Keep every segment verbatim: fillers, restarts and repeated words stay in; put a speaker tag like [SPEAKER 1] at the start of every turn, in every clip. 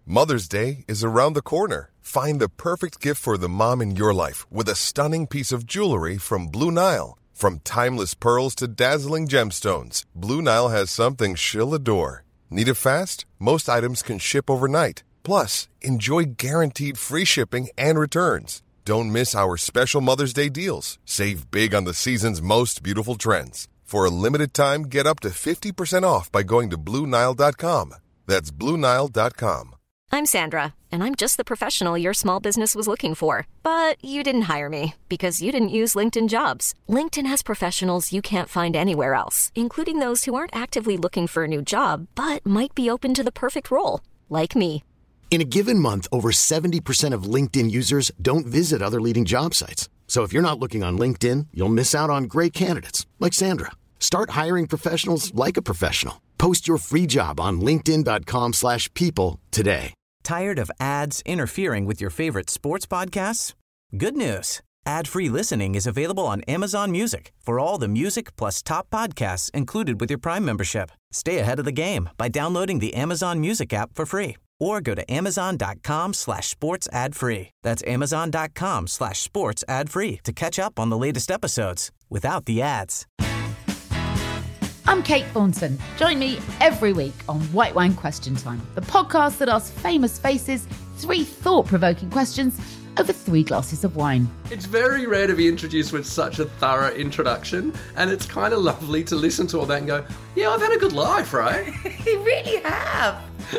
[SPEAKER 1] Mother's Day is around the corner. Find the perfect gift for the mom in your life with a stunning piece of jewelry from Blue Nile. From timeless pearls to dazzling gemstones, Blue Nile has something she'll adore. Need it fast? Most items can ship overnight. Plus, enjoy guaranteed free shipping and returns. Don't miss our special Mother's Day deals. Save big on the season's most beautiful trends. For a limited time, get up to fifty percent off by going to Blue Nile dot com. That's Blue Nile dot com.
[SPEAKER 2] I'm Sandra, and I'm just the professional your small business was looking for. But you didn't hire me because you didn't use LinkedIn Jobs. LinkedIn has professionals you can't find anywhere else, including those who aren't actively looking for a new job, but might be open to the perfect role, like me.
[SPEAKER 3] In a given month, over seventy percent of LinkedIn users don't visit other leading job sites. So if you're not looking on LinkedIn, you'll miss out on great candidates like Sandra. Start hiring professionals like a professional. Post your free job on linkedin dot com slash people today.
[SPEAKER 4] Tired of ads interfering with your favorite sports podcasts? Good news. Ad-free listening is available on Amazon Music for all the music plus top podcasts included with your Prime membership. Stay ahead of the game by downloading the Amazon Music app for free or go to amazon dot com slash sports ad free. That's amazon dot com slash sports ad free to catch up on the latest episodes without the ads.
[SPEAKER 5] I'm Kate Thornton. Join me every week on White Wine Question Time, the podcast that asks famous faces three thought-provoking questions over three glasses of wine.
[SPEAKER 6] It's very rare to be introduced with such a thorough introduction, and it's kind of lovely to listen to all that and go, yeah, I've had a good life, right?
[SPEAKER 7] You really have.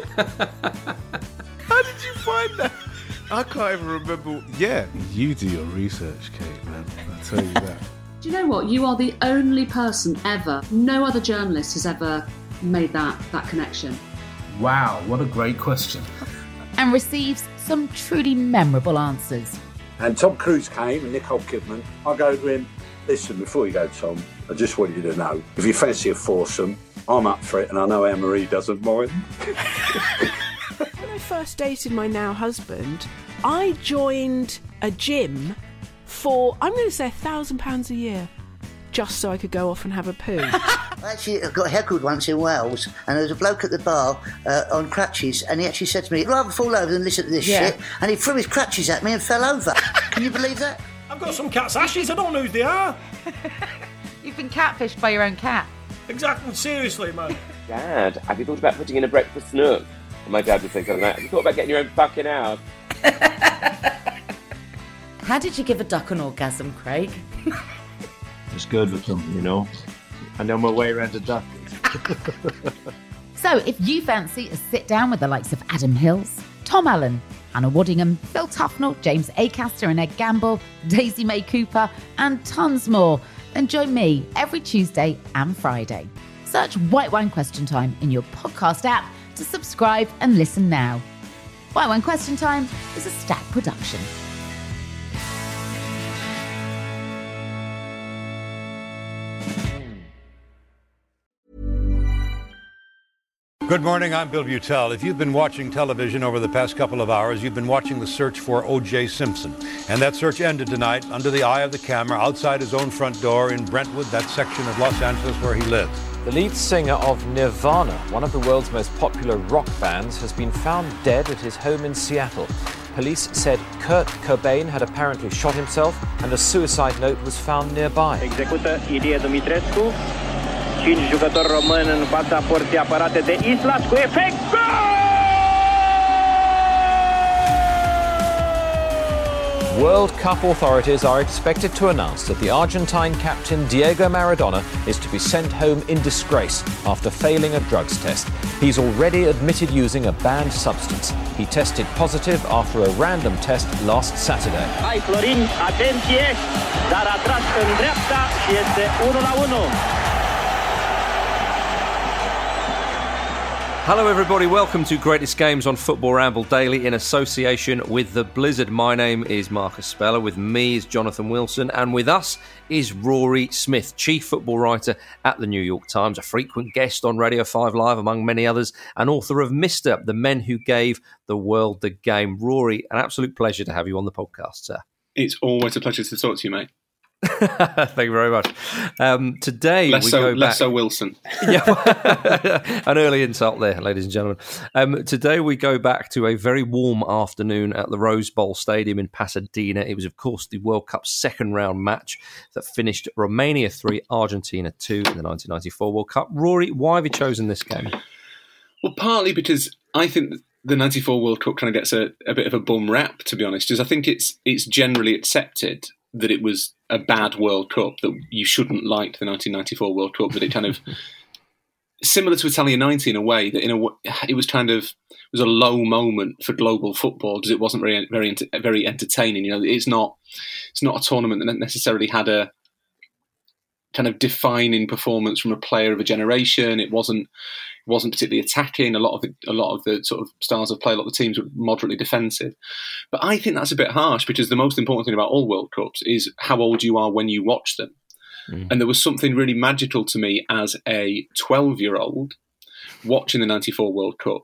[SPEAKER 8] How did you find that? I can't even remember. Yeah, you do your research, Kate, man. I'll tell you that.
[SPEAKER 9] Do you know what? You are the only person ever, no other journalist has ever made that, that connection.
[SPEAKER 10] Wow, what a great question.
[SPEAKER 5] And receives some truly memorable answers.
[SPEAKER 11] And Tom Cruise came and Nicole Kidman. I go to him, listen, before you go, Tom, I just want you to know, if you fancy a foursome, I'm up for it and I know Anne-Marie doesn't mind.
[SPEAKER 7] When I first dated my now husband, I joined a gym for, I'm going to say, a thousand pounds a year, just so I could go off and have a poo.
[SPEAKER 12] I actually got heckled once in Wales, and there was a bloke at the bar uh, on crutches, and he actually said to me, I'd rather fall over than listen to this
[SPEAKER 7] Yeah.
[SPEAKER 12] shit, and he threw his crutches at me and fell over. Can you believe that?
[SPEAKER 13] I've got some cat's ashes, I don't know who they are.
[SPEAKER 5] You've been catfished by your own cat.
[SPEAKER 13] Exactly, seriously, man.
[SPEAKER 14] Dad, have you thought about putting in a breakfast nook? And my dad would say something like, have you thought about getting your own fucking house?
[SPEAKER 15] How did you give a duck an orgasm, Craig?
[SPEAKER 10] It's good with them, you know. I know my way around a duck.
[SPEAKER 5] So if you fancy a sit down with the likes of Adam Hills, Tom Allen, Anna Waddingham, Phil Tufnell, James Acaster and Ed Gamble, Daisy May Cooper, and tons more, then join me every Tuesday and Friday. Search White Wine Question Time in your podcast app to subscribe and listen now. White Wine Question Time is a Stack production.
[SPEAKER 16] Good morning, I'm Bill Beutel. If you've been watching television over the past couple of hours, you've been watching the search for O J Simpson. And that search ended tonight under the eye of the camera outside his own front door in Brentwood, that section of Los Angeles where he lives.
[SPEAKER 17] The lead singer of Nirvana, one of the world's most popular rock bands, has been found dead at his home in Seattle. Police said Kurt Cobain had apparently shot himself and a suicide note was found nearby.
[SPEAKER 18] Execută Ilie Dumitrescu. Cinci jucători români în fața porții apărate de Islas cu efect.
[SPEAKER 17] World Cup authorities are expected to announce that the Argentine captain Diego Maradona is to be sent home in disgrace after failing a drugs test. He's already admitted using a banned substance. He tested positive after a random test last Saturday.
[SPEAKER 18] Hai Florin, atenție, dar a tras în dreapta și este unu la unu.
[SPEAKER 19] Hello everybody, welcome to Greatest Games on Football Ramble Daily in association with The Blizzard. My name is Marcus Speller, with me is Jonathan Wilson, and with us is Rory Smith, chief football writer at the New York Times, a frequent guest on Radio five Live among many others, and author of Mister The Men Who Gave the World the Game. Rory, an absolute pleasure to have you on the podcast, sir.
[SPEAKER 20] It's always a pleasure to talk to you, mate.
[SPEAKER 19] Thank you very much. Um, today
[SPEAKER 20] less
[SPEAKER 19] we
[SPEAKER 20] so,
[SPEAKER 19] go back.
[SPEAKER 20] Less so Wilson.
[SPEAKER 19] Yeah, an early insult there, ladies and gentlemen. Um, today we go back to a very warm afternoon at the Rose Bowl Stadium in Pasadena. It was, of course, the World Cup second round match that finished Romania three, Argentina two in the nineteen ninety-four World Cup. Rory, why have you chosen this game?
[SPEAKER 20] Well, partly because I think the ninety-four World Cup kind of gets a, a bit of a bum rap, to be honest, because I think it's it's generally accepted that it was a bad World Cup, that you shouldn't like the nineteen ninety-four World Cup, that it kind of, similar to Italia ninety in a way, that in a it was kind of, it was a low moment for global football because it wasn't very very very entertaining. You know, it's not it's not a tournament that necessarily had a kind of defining performance from a player of a generation. It wasn't it wasn't particularly attacking. A lot of the, a lot of the sort of styles of play, a lot of the teams were moderately defensive. But I think that's a bit harsh because the most important thing about all World Cups is how old you are when you watch them. Mm. And there was something really magical to me as a twelve-year-old watching the ninety-four World Cup,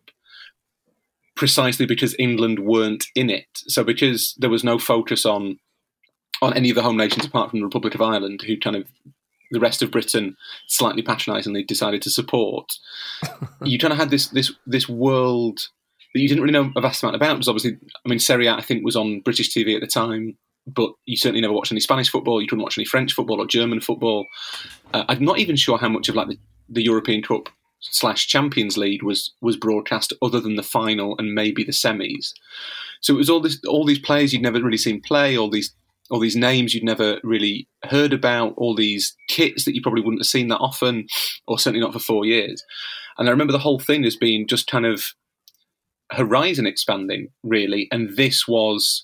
[SPEAKER 20] precisely because England weren't in it. So because there was no focus on on any of the home nations apart from the Republic of Ireland, who kind of the rest of Britain slightly patronisingly decided to support, you kind of had this this this world that you didn't really know a vast amount about. Because obviously, I mean, Serie A, I think, was on British T V at the time, but you certainly never watched any Spanish football. You couldn't watch any French football or German football. Uh, I'm not even sure how much of like the, the European Cup slash Champions League was was broadcast, other than the final and maybe the semis. So it was all this all these players you'd never really seen play, all these. all these names you'd never really heard about, all these kits that you probably wouldn't have seen that often, or certainly not for four years. And I remember the whole thing as being just kind of horizon expanding, really. And this was,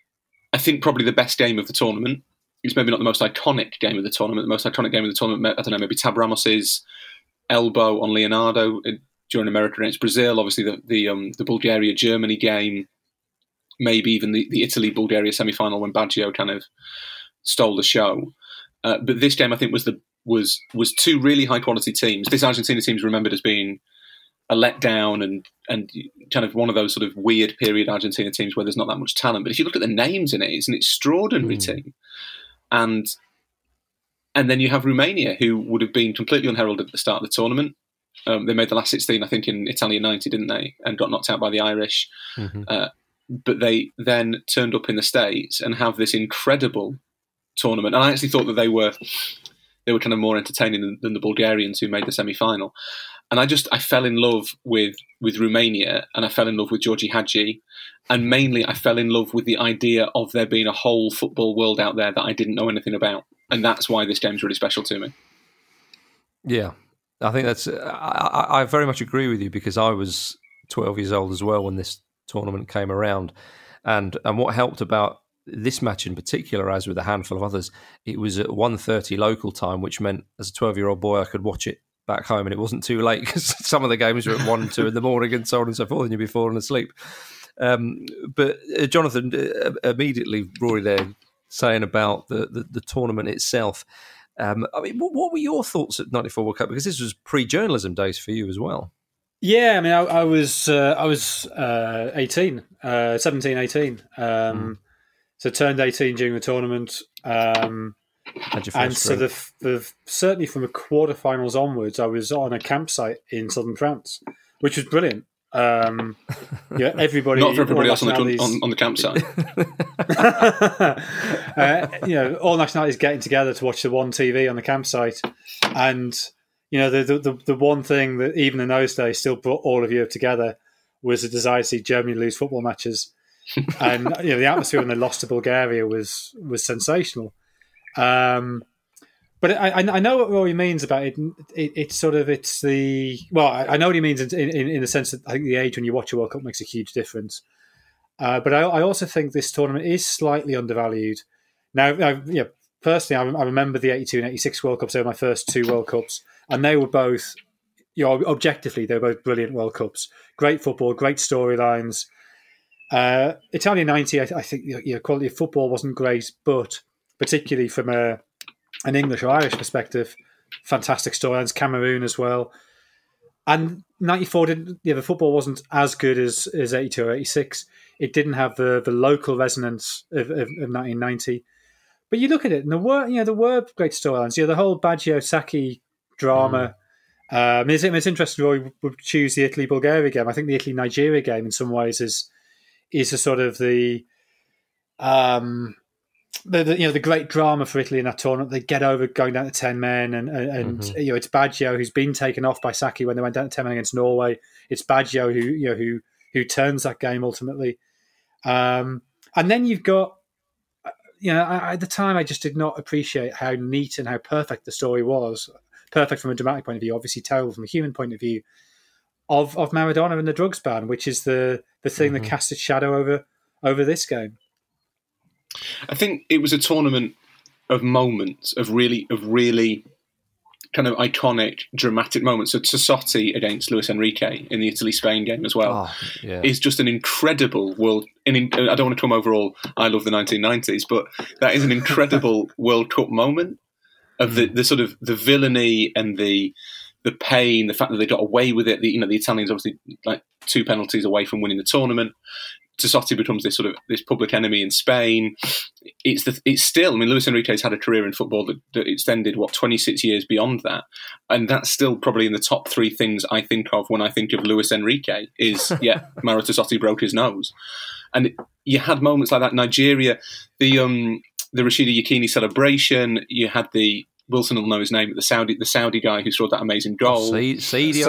[SPEAKER 20] I think, probably the best game of the tournament. It's maybe not the most iconic game of the tournament. The most iconic game of the tournament, I don't know, maybe Tab Ramos's elbow on Leonardo during America against Brazil. Obviously, the the, um, the Bulgaria-Germany game. Maybe even the, the Italy-Bulgaria semi-final when Baggio kind of stole the show. Uh, but this game, I think, was the was was two really high-quality teams. This Argentina team is remembered as being a letdown and and kind of one of those sort of weird period Argentina teams where there's not that much talent. But if you look at the names in it, it's an extraordinary mm. team. And and then you have Romania, who would have been completely unheralded at the start of the tournament. Um, they made the last sixteen, I think, in Italia ninety, didn't they? And got knocked out by the Irish. Mm-hmm. Uh, but they then turned up in the States and have this incredible tournament. And I actually thought that they were they were kind of more entertaining than, than the Bulgarians who made the semi-final. And I just I fell in love with with Romania, and I fell in love with Georgie Hagi, and mainly I fell in love with the idea of there being a whole football world out there that I didn't know anything about, and that's why this game's really special to me.
[SPEAKER 19] Yeah, I think that's I, I very much agree with you, because I was twelve years old as well when this tournament came around, and and what helped about this match in particular, as with a handful of others, it was at one thirty local time, which meant as a twelve-year-old boy I could watch it back home, and it wasn't too late, because some of the games were at one and two in the morning and so on and so forth, and you'd be falling asleep. Um, but uh, Jonathan, uh, immediately Rory there saying about the, the, the tournament itself. Um, I mean, what, what were your thoughts at ninety-four World Cup? Because this was pre-journalism days for you as well.
[SPEAKER 21] Yeah, I mean, I, I was uh, I was uh, eighteen, uh, seventeen, eighteen. Um, mm. So turned eighteen during the tournament. Um, and so the, the certainly from the quarterfinals onwards, I was on a campsite in southern France, which was brilliant. Um, yeah, everybody,
[SPEAKER 20] not for everybody else on the, on, on the campsite.
[SPEAKER 21] uh, you know, all nationalities getting together to watch the one T V on the campsite, and you know, the, the the one thing that even in those days still brought all of Europe together was the desire to see Germany lose football matches. And you know, the atmosphere when they lost to Bulgaria was was sensational. Um, but I, I know what Rory means about it. it. It's sort of it's the well, I know what he means in, in, in the sense that I think the age when you watch a World Cup makes a huge difference. Uh, but I, I also think this tournament is slightly undervalued. Now, I, yeah, personally, I, I remember the eighty-two and eighty-six World Cups. They were my first two World Cups, and they were both, you know, objectively, they were both brilliant World Cups. Great football, great storylines. Uh, Italia ninety, I, I think, you know, quality of football wasn't great, but particularly from a, an English or Irish perspective, fantastic storylines. Cameroon as well. And ninety-four didn't. Yeah, the football wasn't as good as, as eighty-two or eighty-six. It didn't have the, the local resonance of, of, of nineteen ninety. But you look at it, and there were, you know, there were great storylines. You know, the whole Baggio Sacchi drama. Mm. Um, it's, it's interesting. Roy would choose the Italy Bulgaria game. I think the Italy Nigeria game, in some ways, is is a sort of the, um, the, the you know the great drama for Italy in that tournament. They get over going down to ten men, and and, and mm-hmm. you know it's Baggio who's been taken off by Sacchi when they went down to ten men against Norway. It's Baggio who you know who who turns that game ultimately. Um, and then you've got. You know, I, at the time, I just did not appreciate how neat and how perfect the story was. Perfect from a dramatic point of view, obviously terrible from a human point of view, of of Maradona and the drugs ban, which is the, the thing mm-hmm. that cast its shadow over over this game.
[SPEAKER 20] I think it was a tournament of moments, of really, of really kind of iconic, dramatic moments. So Tassotti against Luis Enrique in the Italy-Spain game as well
[SPEAKER 19] oh, yeah.
[SPEAKER 20] is just an incredible world. An in, I don't want to come over all, I love the nineteen nineties, but that is an incredible World Cup moment of the, the sort of the villainy and the the pain, the fact that they got away with it. The, you know, the Italians obviously like two penalties away from winning the tournament. Tassotti becomes this sort of this public enemy in Spain. It's the, it's still. I mean, Luis Enrique's had a career in football that, that extended what twenty-six years beyond that, and that's still probably in the top three things I think of when I think of Luis Enrique. Is yeah, Mauro Tassotti broke his nose, and it, you had moments like that. Nigeria, the um, the Rashida Yekini celebration. You had the Wilson will know his name, the Saudi the Saudi guy who scored that amazing goal.
[SPEAKER 19] Said Saidi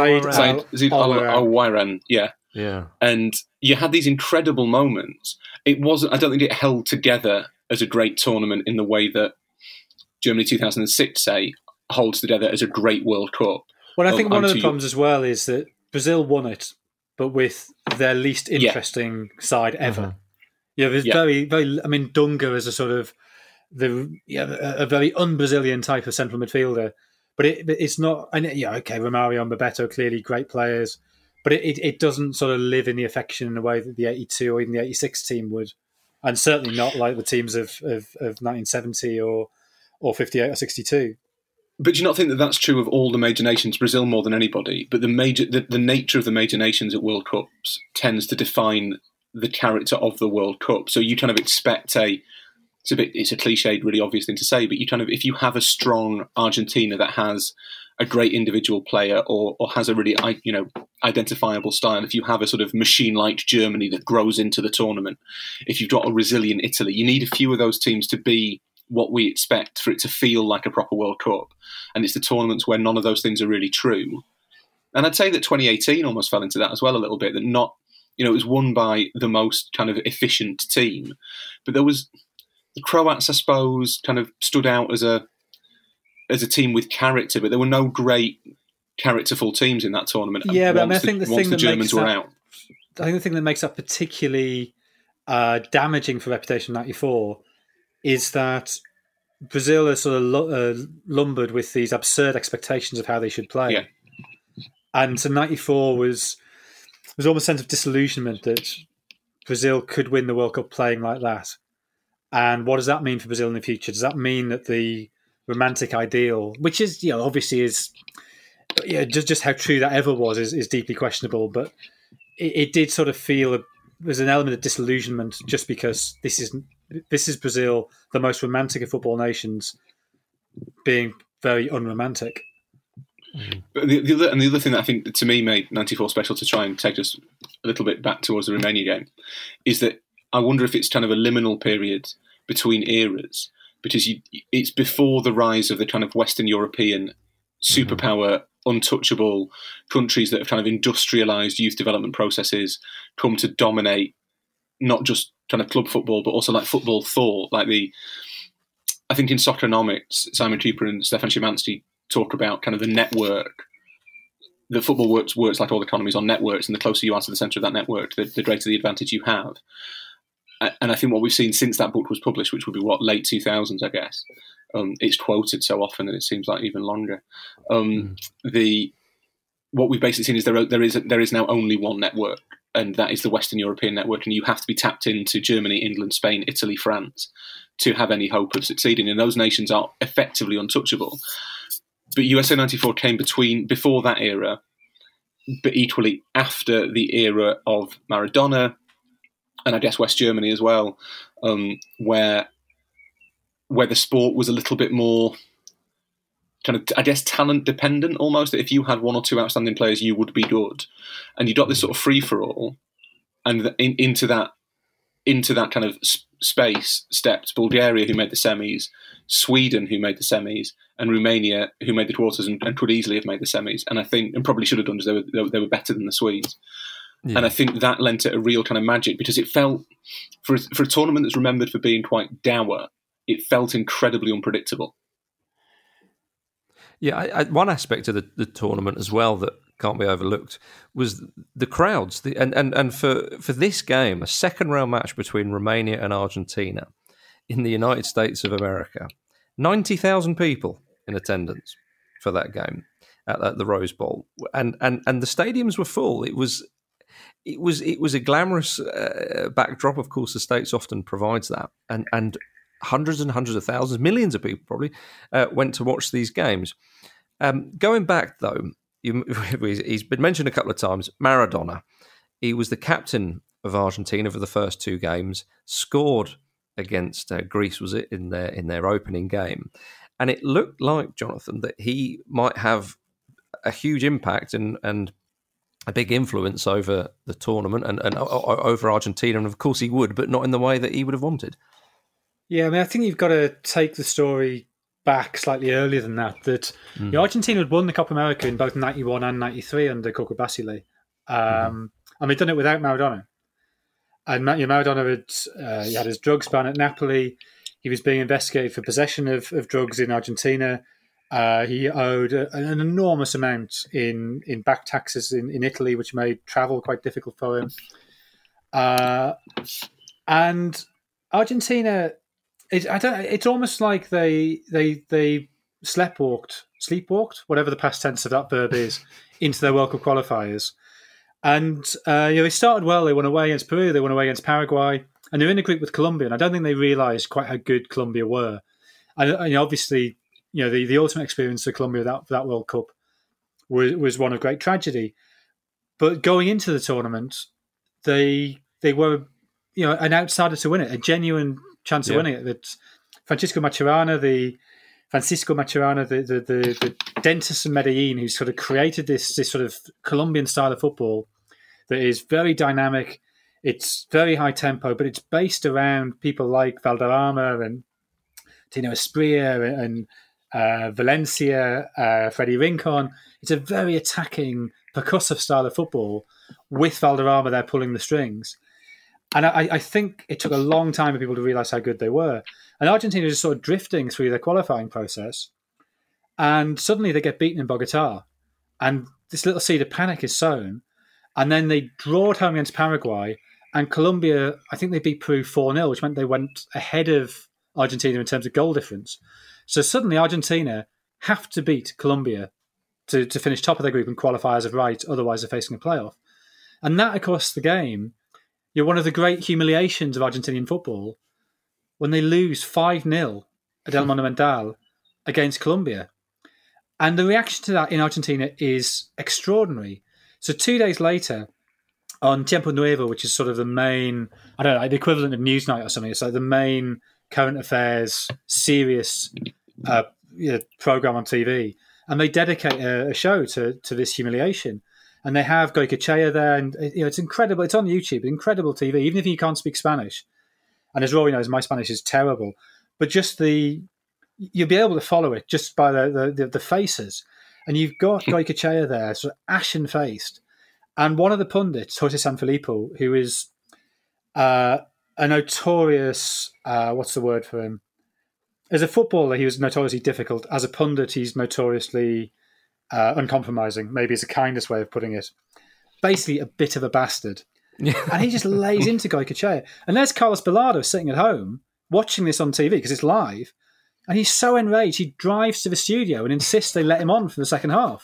[SPEAKER 20] Al-Wairan, yeah.
[SPEAKER 19] Yeah.
[SPEAKER 20] And you had these incredible moments. It wasn't, I don't think it held together as a great tournament in the way that Germany two thousand six, say, holds together as a great World Cup.
[SPEAKER 21] Well, I think
[SPEAKER 20] um,
[SPEAKER 21] one of the
[SPEAKER 20] you...
[SPEAKER 21] problems as well is that Brazil won it, but with their least interesting yeah. side ever. Mm-hmm. Yeah, there's yeah. very, very, I mean, Dunga is a sort of, the yeah, a very un-Brazilian type of central midfielder. But it, it's not, and yeah, okay, Romario and Bebeto, clearly great players. But it, it, it doesn't sort of live in the affection in a way that the eighty-two or even the eighty-six team would. And certainly not like the teams of, of, of nineteen seventy or or fifty-eight or sixty-two.
[SPEAKER 20] But do you not think that that's true of all the major nations, Brazil more than anybody? But the major, the, the nature of the major nations at World Cups tends to define the character of the World Cup. So you kind of expect a, it's a bit, it's a cliched, really obvious thing to say, but you kind of, if you have a strong Argentina that has a great individual player or or has a really, you know, identifiable style, if you have a sort of machine-like Germany that grows into the tournament, if you've got a resilient Italy, you need a few of those teams to be what we expect for it to feel like a proper World Cup. And it's the tournaments where none of those things are really true. And I'd say that twenty eighteen almost fell into that as well a little bit, that not, you know, it was won by the most kind of efficient team. But there was, the Croats, I suppose, kind of stood out as a, as a team with character, but there were no great characterful teams in that tournament.
[SPEAKER 21] Yeah, but I, mean, I think the,
[SPEAKER 20] the
[SPEAKER 21] thing
[SPEAKER 20] the
[SPEAKER 21] that
[SPEAKER 20] Germans
[SPEAKER 21] makes
[SPEAKER 20] were
[SPEAKER 21] that,
[SPEAKER 20] out.
[SPEAKER 21] I think the thing that makes that particularly uh, damaging for reputation ninety-four is that Brazil is sort of lu- uh, lumbered with these absurd expectations of how they should play.
[SPEAKER 20] Yeah.
[SPEAKER 21] And so ninety-four was was almost a sense of disillusionment that Brazil could win the World Cup playing like that. And what does that mean for Brazil in the future? Does that mean that the romantic ideal, which is, you know, obviously is, yeah, just just how true that ever was is, is deeply questionable, but it, it did sort of feel a, there's an element of disillusionment just because this is this is Brazil, the most romantic of football nations, being very unromantic.
[SPEAKER 20] But the, the other, and the other thing that I think that to me made ninety-four special, to try and take us a little bit back towards the Romania game, is that I wonder if it's kind of a liminal period between eras, because you, it's before the rise of the kind of Western European superpower, mm-hmm. untouchable countries that have kind of industrialised youth development processes come to dominate not just kind of club football, but also like football thought. Like the, I think in Soccernomics, Simon Cooper and Stefan Szymanski talk about kind of the network. The football works works like all economies on networks, and the closer you are to the centre of that network, the, the greater the advantage you have. And I think what we've seen since that book was published, which would be what, late two thousands, I guess. Um, it's quoted so often that it seems like even longer. Um, mm. The what we've basically seen is there there is there is now only one network, and that is the Western European network, and you have to be tapped into Germany, England, Spain, Italy, France to have any hope of succeeding. And those nations are effectively untouchable. But U S A ninety-four came between before that era, but equally after the era of Maradona, and I guess West Germany as well, um, where where the sport was a little bit more kind of, I guess, talent dependent almost. That if you had one or two outstanding players, you would be good, and you got this sort of free for all, and in, into that into that kind of space stepped Bulgaria, who made the semis, Sweden, who made the semis, and Romania, who made the quarters and, and could easily have made the semis. And I think, and probably should have done, because they were, they were, they were better than the Swedes. Yeah. And I think that lent it a real kind of magic, because it felt, for, for a tournament that's remembered for being quite dour, it felt incredibly unpredictable.
[SPEAKER 19] Yeah, I, I, one aspect of the, the tournament as well that can't be overlooked was the crowds. The, and and, and for, for this game, a second round match between Romania and Argentina in the United States of America, ninety thousand people in attendance for that game at, at the Rose Bowl. And, and and the stadiums were full. It was it was it was a glamorous uh, backdrop. Of course, the States often provides that. And and hundreds and hundreds of thousands, millions of people probably, uh, went to watch these games. Um, going back, though, you, he's been mentioned a couple of times, Maradona. He was the captain of Argentina for the first two games, scored against uh, Greece, was it, in their, in their opening game. And it looked like, Jonathan, that he might have a huge impact and, and a big influence over the tournament and, and over Argentina. And of course he would, but not in the way that he would have wanted.
[SPEAKER 21] Yeah, I mean, I think you've got to take the story back slightly earlier than that. That mm. you know, Argentina had won the Copa America in both ninety-one and ninety-three under Coco Basile. Um, mm. And they'd done it without Maradona. And you know, Maradona had, uh, he had his drugs ban at Napoli. He was being investigated for possession of, of drugs in Argentina. Uh, he owed a, an enormous amount in, in back taxes in, in Italy, which made travel quite difficult for him. Uh, and Argentina... It, I don't. It's almost like they they they sleptwalked, sleepwalked, whatever the past tense of that verb is, into their World Cup qualifiers. And uh, you know, they started well. They won away against Peru. They won away against Paraguay, and they're in a group with Colombia. And I don't think they realised quite how good Colombia were. And, and obviously, you know, the, the ultimate experience of Colombia that that World Cup was was one of great tragedy. But going into the tournament, they they were, you know, an outsider to win it, a genuine chance of yeah. winning it. That Francisco Maturana, the Francisco Maturana, the, the the the dentist in Medellin, who sort of created this this sort of Colombian style of football that is very dynamic. It's very high tempo, but it's based around people like Valderrama and Tino Asprilla and uh, Valencia, uh, Freddie Rincon. It's a very attacking, percussive style of football with Valderrama there pulling the strings. And I, I think it took a long time for people to realise how good they were. And Argentina is sort of drifting through their qualifying process. And suddenly they get beaten in Bogota. And this little seed of panic is sown. And then they draw at home against Paraguay. And Colombia, I think they beat Peru four nil, which meant they went ahead of Argentina in terms of goal difference. So suddenly Argentina have to beat Colombia to, to finish top of their group and qualify as of right. Otherwise they're facing a playoff. And that across the game... You're one of the great humiliations of Argentinian football when they lose five nil at El Monumental against Colombia. And the reaction to that in Argentina is extraordinary. So two days later, on Tiempo Nuevo, which is sort of the main, I don't know, the equivalent of Newsnight or something, it's like the main current affairs, serious uh, you know, program on T V. And they dedicate a, a show to, to this humiliation. And they have Goycochea there, and you know it's incredible. It's on YouTube, incredible T V, even if you can't speak Spanish. And as Rory knows, my Spanish is terrible. But just the, you'll be able to follow it just by the the, the faces. And you've got Goycochea there, sort of ashen-faced. And one of the pundits, Jose Sanfilippo, who is uh, a notorious, uh, what's the word for him? As a footballer, he was notoriously difficult. As a pundit, he's notoriously... Uh, uncompromising, maybe is the kindest way of putting it. Basically, a bit of a bastard. And he just lays into Goycochea. And there's Carlos Bilardo sitting at home, watching this on T V, because it's live, and he's so enraged, he drives to the studio and insists they let him on for the second half.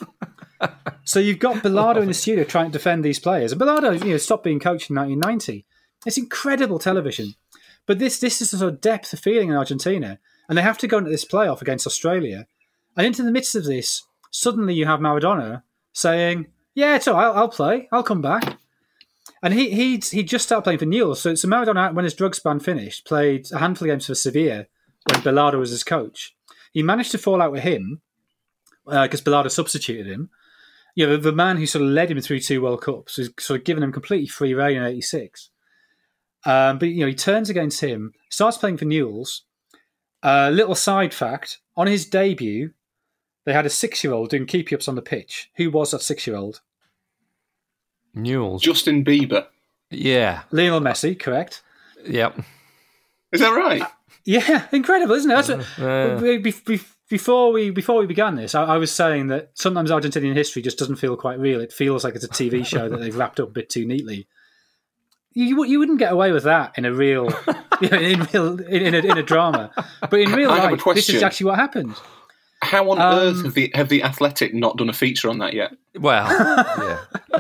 [SPEAKER 21] So you've got Bilardo in the studio trying to defend these players. And Bilardo, you know, stopped being coached in nineteen ninety. It's incredible television. But this, this is the sort of depth of feeling in Argentina. And they have to go into this playoff against Australia. And into the midst of this, suddenly you have Maradona saying, yeah, it's all right, I'll, I'll play, I'll come back. And he he he just started playing for Newell's. So, so Maradona, when his drugs ban finished, played a handful of games for Sevilla when Bilardo was his coach. He managed to fall out with him because uh, Bilardo substituted him. You know, the, the man who sort of led him through two World Cups was sort of given him completely free rein in eighty-six. Um, but, you know, he turns against him, starts playing for Newell's. Uh, little side fact, on his debut, they had a six-year-old doing keepy-ups on the pitch. Who was that six-year-old?
[SPEAKER 19] Newell's.
[SPEAKER 20] Justin Bieber.
[SPEAKER 19] Yeah.
[SPEAKER 21] Lionel Messi, correct.
[SPEAKER 19] Yep.
[SPEAKER 20] Is that right?
[SPEAKER 21] Uh, yeah, incredible, isn't it? That's what,
[SPEAKER 19] uh,
[SPEAKER 21] be, be, before we before we began this, I, I was saying that sometimes Argentinian history just doesn't feel quite real. It feels like it's a T V show that they've wrapped up a bit too neatly. You you wouldn't get away with that in a real, you know, in real in, in, a, in a drama, but in real
[SPEAKER 20] I
[SPEAKER 21] life, this is actually what happened.
[SPEAKER 20] How on
[SPEAKER 21] Um,
[SPEAKER 20] earth have the have the Athletic not done a feature on that yet?
[SPEAKER 19] Well, yeah.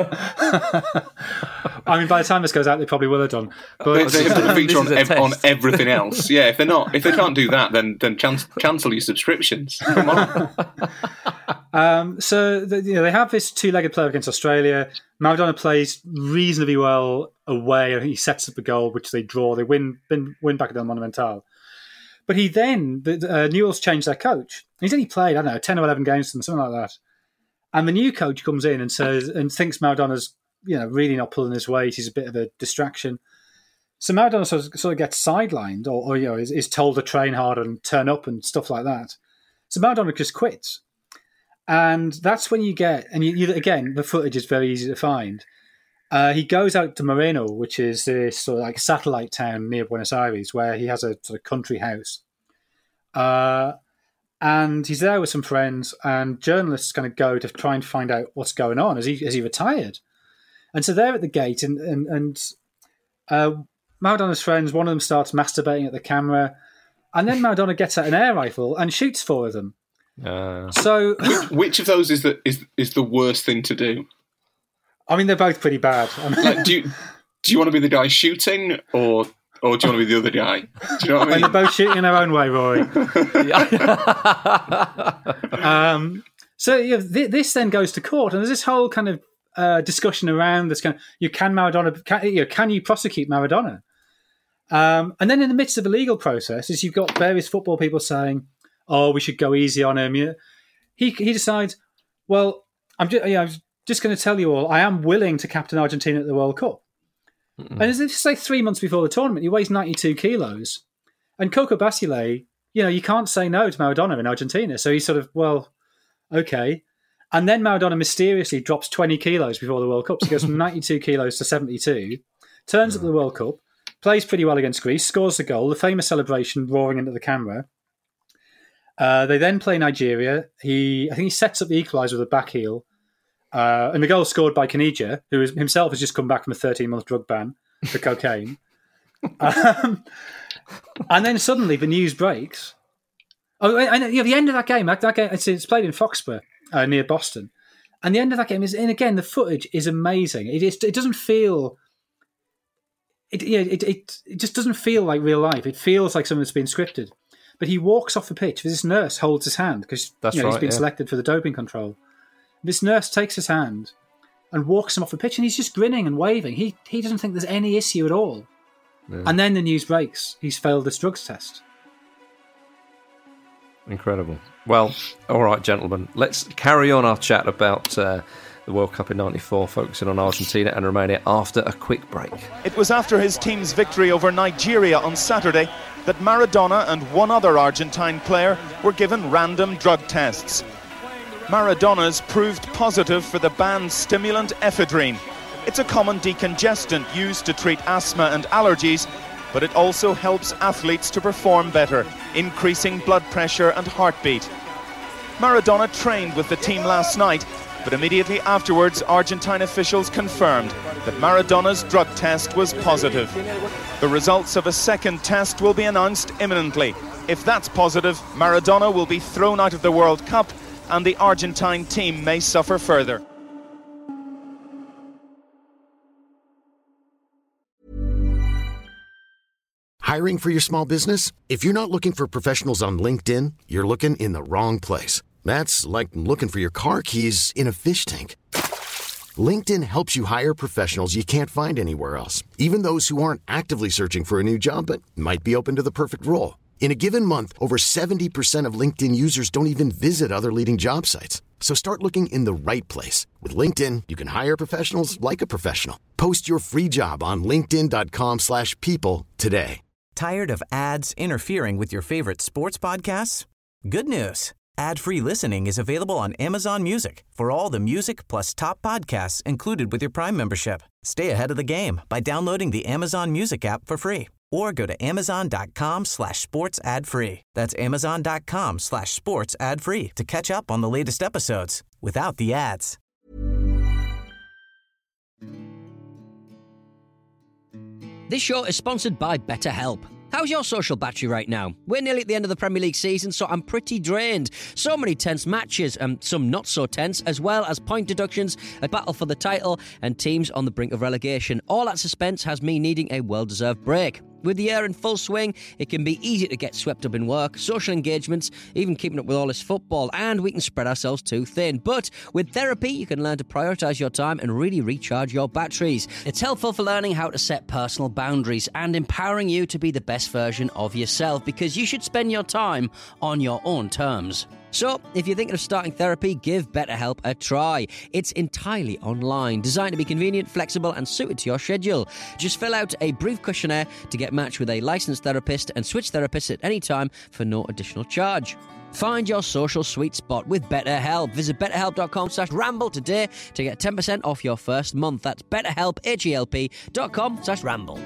[SPEAKER 21] I mean, by the time this goes out, they probably will have done. But
[SPEAKER 20] They, they have done a feature
[SPEAKER 19] This
[SPEAKER 20] on,
[SPEAKER 19] is a
[SPEAKER 20] ev- on
[SPEAKER 19] test.
[SPEAKER 20] everything else. Yeah, if they're not, if they can't do that, then then can- cancel your subscriptions. Come on.
[SPEAKER 21] Um, so the, you know, they have this two-legged play against Australia. Maradona plays reasonably well away. He sets up a goal, which they draw. They win win, win back at the Monumental. But he then, the, uh, Newell's changed their coach. He's only played, I don't know, ten or eleven games for them, something like that. And the new coach comes in and says, and thinks Maradona's, you know, really not pulling his weight. He's a bit of a distraction. So Maradona sort of, sort of gets sidelined, or, or you know, is, is told to train hard and turn up and stuff like that. So Maradona just quits. And that's when you get, and you, you, again, the footage is very easy to find. Uh, he goes out to Moreno, which is this sort of like satellite town near Buenos Aires, where he has a sort of country house. Uh, and he's there with some friends, and journalists kind of go to try and find out what's going on. Is he is he retired? And so they're at the gate, and and, and uh, Maradona's friends, one of them starts masturbating at the camera, and then Maradona gets out an air rifle and shoots four of them.
[SPEAKER 19] Uh,
[SPEAKER 21] So,
[SPEAKER 20] which, which of those is the is is the worst thing to do?
[SPEAKER 21] I mean, they're both pretty bad. I mean,
[SPEAKER 20] Like, do you do you want to be the guy shooting, or or do you want to be the other guy? Do you know what I
[SPEAKER 21] and
[SPEAKER 20] mean?
[SPEAKER 21] they're both shooting in their own way, Rory. um, so yeah, th- this then goes to court, and there's this whole kind of uh, discussion around this kind of, you can Maradona, can you, know, can you prosecute Maradona? Um, and then in the midst of the legal process, is you've got various football people saying, "Oh, we should go easy on him." Yeah. He he decides, well, I'm just, yeah, I'm just going to tell you all, I am willing to captain Argentina at the World Cup. Mm-mm. And as if to say, three months before the tournament, he weighs ninety-two kilos. And Coco Basile, you know, you can't say no to Maradona in Argentina. So he's sort of, well, okay. And then Maradona mysteriously drops twenty kilos before the World Cup. So he goes from ninety-two kilos to seventy-two, turns up the World Cup, plays pretty well against Greece, scores the goal, the famous celebration roaring into the camera. Uh, they then play Nigeria. He, I think he sets up the equaliser with a back heel. Uh, and the goal scored by Caniggia, who is, himself has just come back from a thirteen-month drug ban for cocaine. um, and then suddenly the news breaks. Oh, and you know, the end of that game, that, that game it's, it's played in Foxborough uh, near Boston. And the end of that game is, and again, the footage is amazing. It is, it doesn't feel, it, you know, it, it, it just doesn't feel like real life. It feels like something that's been scripted. But he walks off the pitch. This nurse holds his hand because you know,
[SPEAKER 19] right,
[SPEAKER 21] he's been
[SPEAKER 19] yeah.
[SPEAKER 21] selected for the doping control. This nurse takes his hand and walks him off the pitch, and he's just grinning and waving. He he doesn't think there's any issue at all.
[SPEAKER 19] Yeah.
[SPEAKER 21] And then the news breaks. He's failed this drugs test.
[SPEAKER 19] Incredible. Well, all right, gentlemen. Let's carry on our chat about uh, the World Cup in ninety-four, focusing on Argentina and Romania after a quick break.
[SPEAKER 1] It was after his team's victory over Nigeria on Saturday that Maradona and one other Argentine player were given random drug tests. Maradona's proved positive for the banned stimulant ephedrine. It's a common decongestant used to treat asthma and allergies, but it also helps athletes to perform better, increasing blood pressure and heartbeat. Maradona trained with the team last night, but immediately afterwards Argentine officials confirmed that Maradona's drug test was positive. The results of a second test will be announced imminently. If that's positive, Maradona will be thrown out of the World Cup and the Argentine team may suffer further.
[SPEAKER 3] Hiring for your small business? If you're not looking for professionals on LinkedIn, you're looking in the wrong place. That's like looking for your car keys in a fish tank. LinkedIn helps you hire professionals you can't find anywhere else, even those who aren't actively searching for a new job but might be open to the perfect role. In a given month, over seventy percent of LinkedIn users don't even visit other leading job sites. So start looking in the right place. With LinkedIn, you can hire professionals like a professional. Post your free job on linkedin.com slash people today.
[SPEAKER 4] Tired of ads interfering with your favorite sports podcasts? Good news. Ad-free listening is available on Amazon Music for all the music plus top podcasts included with your Prime membership. Stay ahead of the game by downloading the Amazon Music app for free or go to amazon.com slash sports ad free. That's amazon.com slash sports ad free to catch up on the latest episodes without the ads.
[SPEAKER 2] This show is sponsored by BetterHelp. How's your social battery right now? We're nearly at the end of the Premier League season, so I'm pretty drained. So many tense matches, and some not so tense, as well as point deductions, a battle for the title, and teams on the brink of relegation. All that suspense has me needing a well-deserved break. With the year in full swing, it can be easy to get swept up in work, social engagements, even keeping up with all this football, and we can spread ourselves too thin. But with therapy, you can learn to prioritise your time and really recharge your batteries. It's helpful for learning how to set personal boundaries and empowering you to be the best version of yourself, because you should spend your time on your own terms. So, if you're thinking of starting therapy, give BetterHelp a try. It's entirely online, designed to be convenient, flexible, and suited to your schedule. Just fill out a brief questionnaire to get matched with a licensed therapist and switch therapists at any time for no additional charge. Find your social sweet spot with BetterHelp. Visit betterhelp.com slash ramble today to get ten percent off your first month. That's betterhelp, H-E-L-P dot com slash ramble.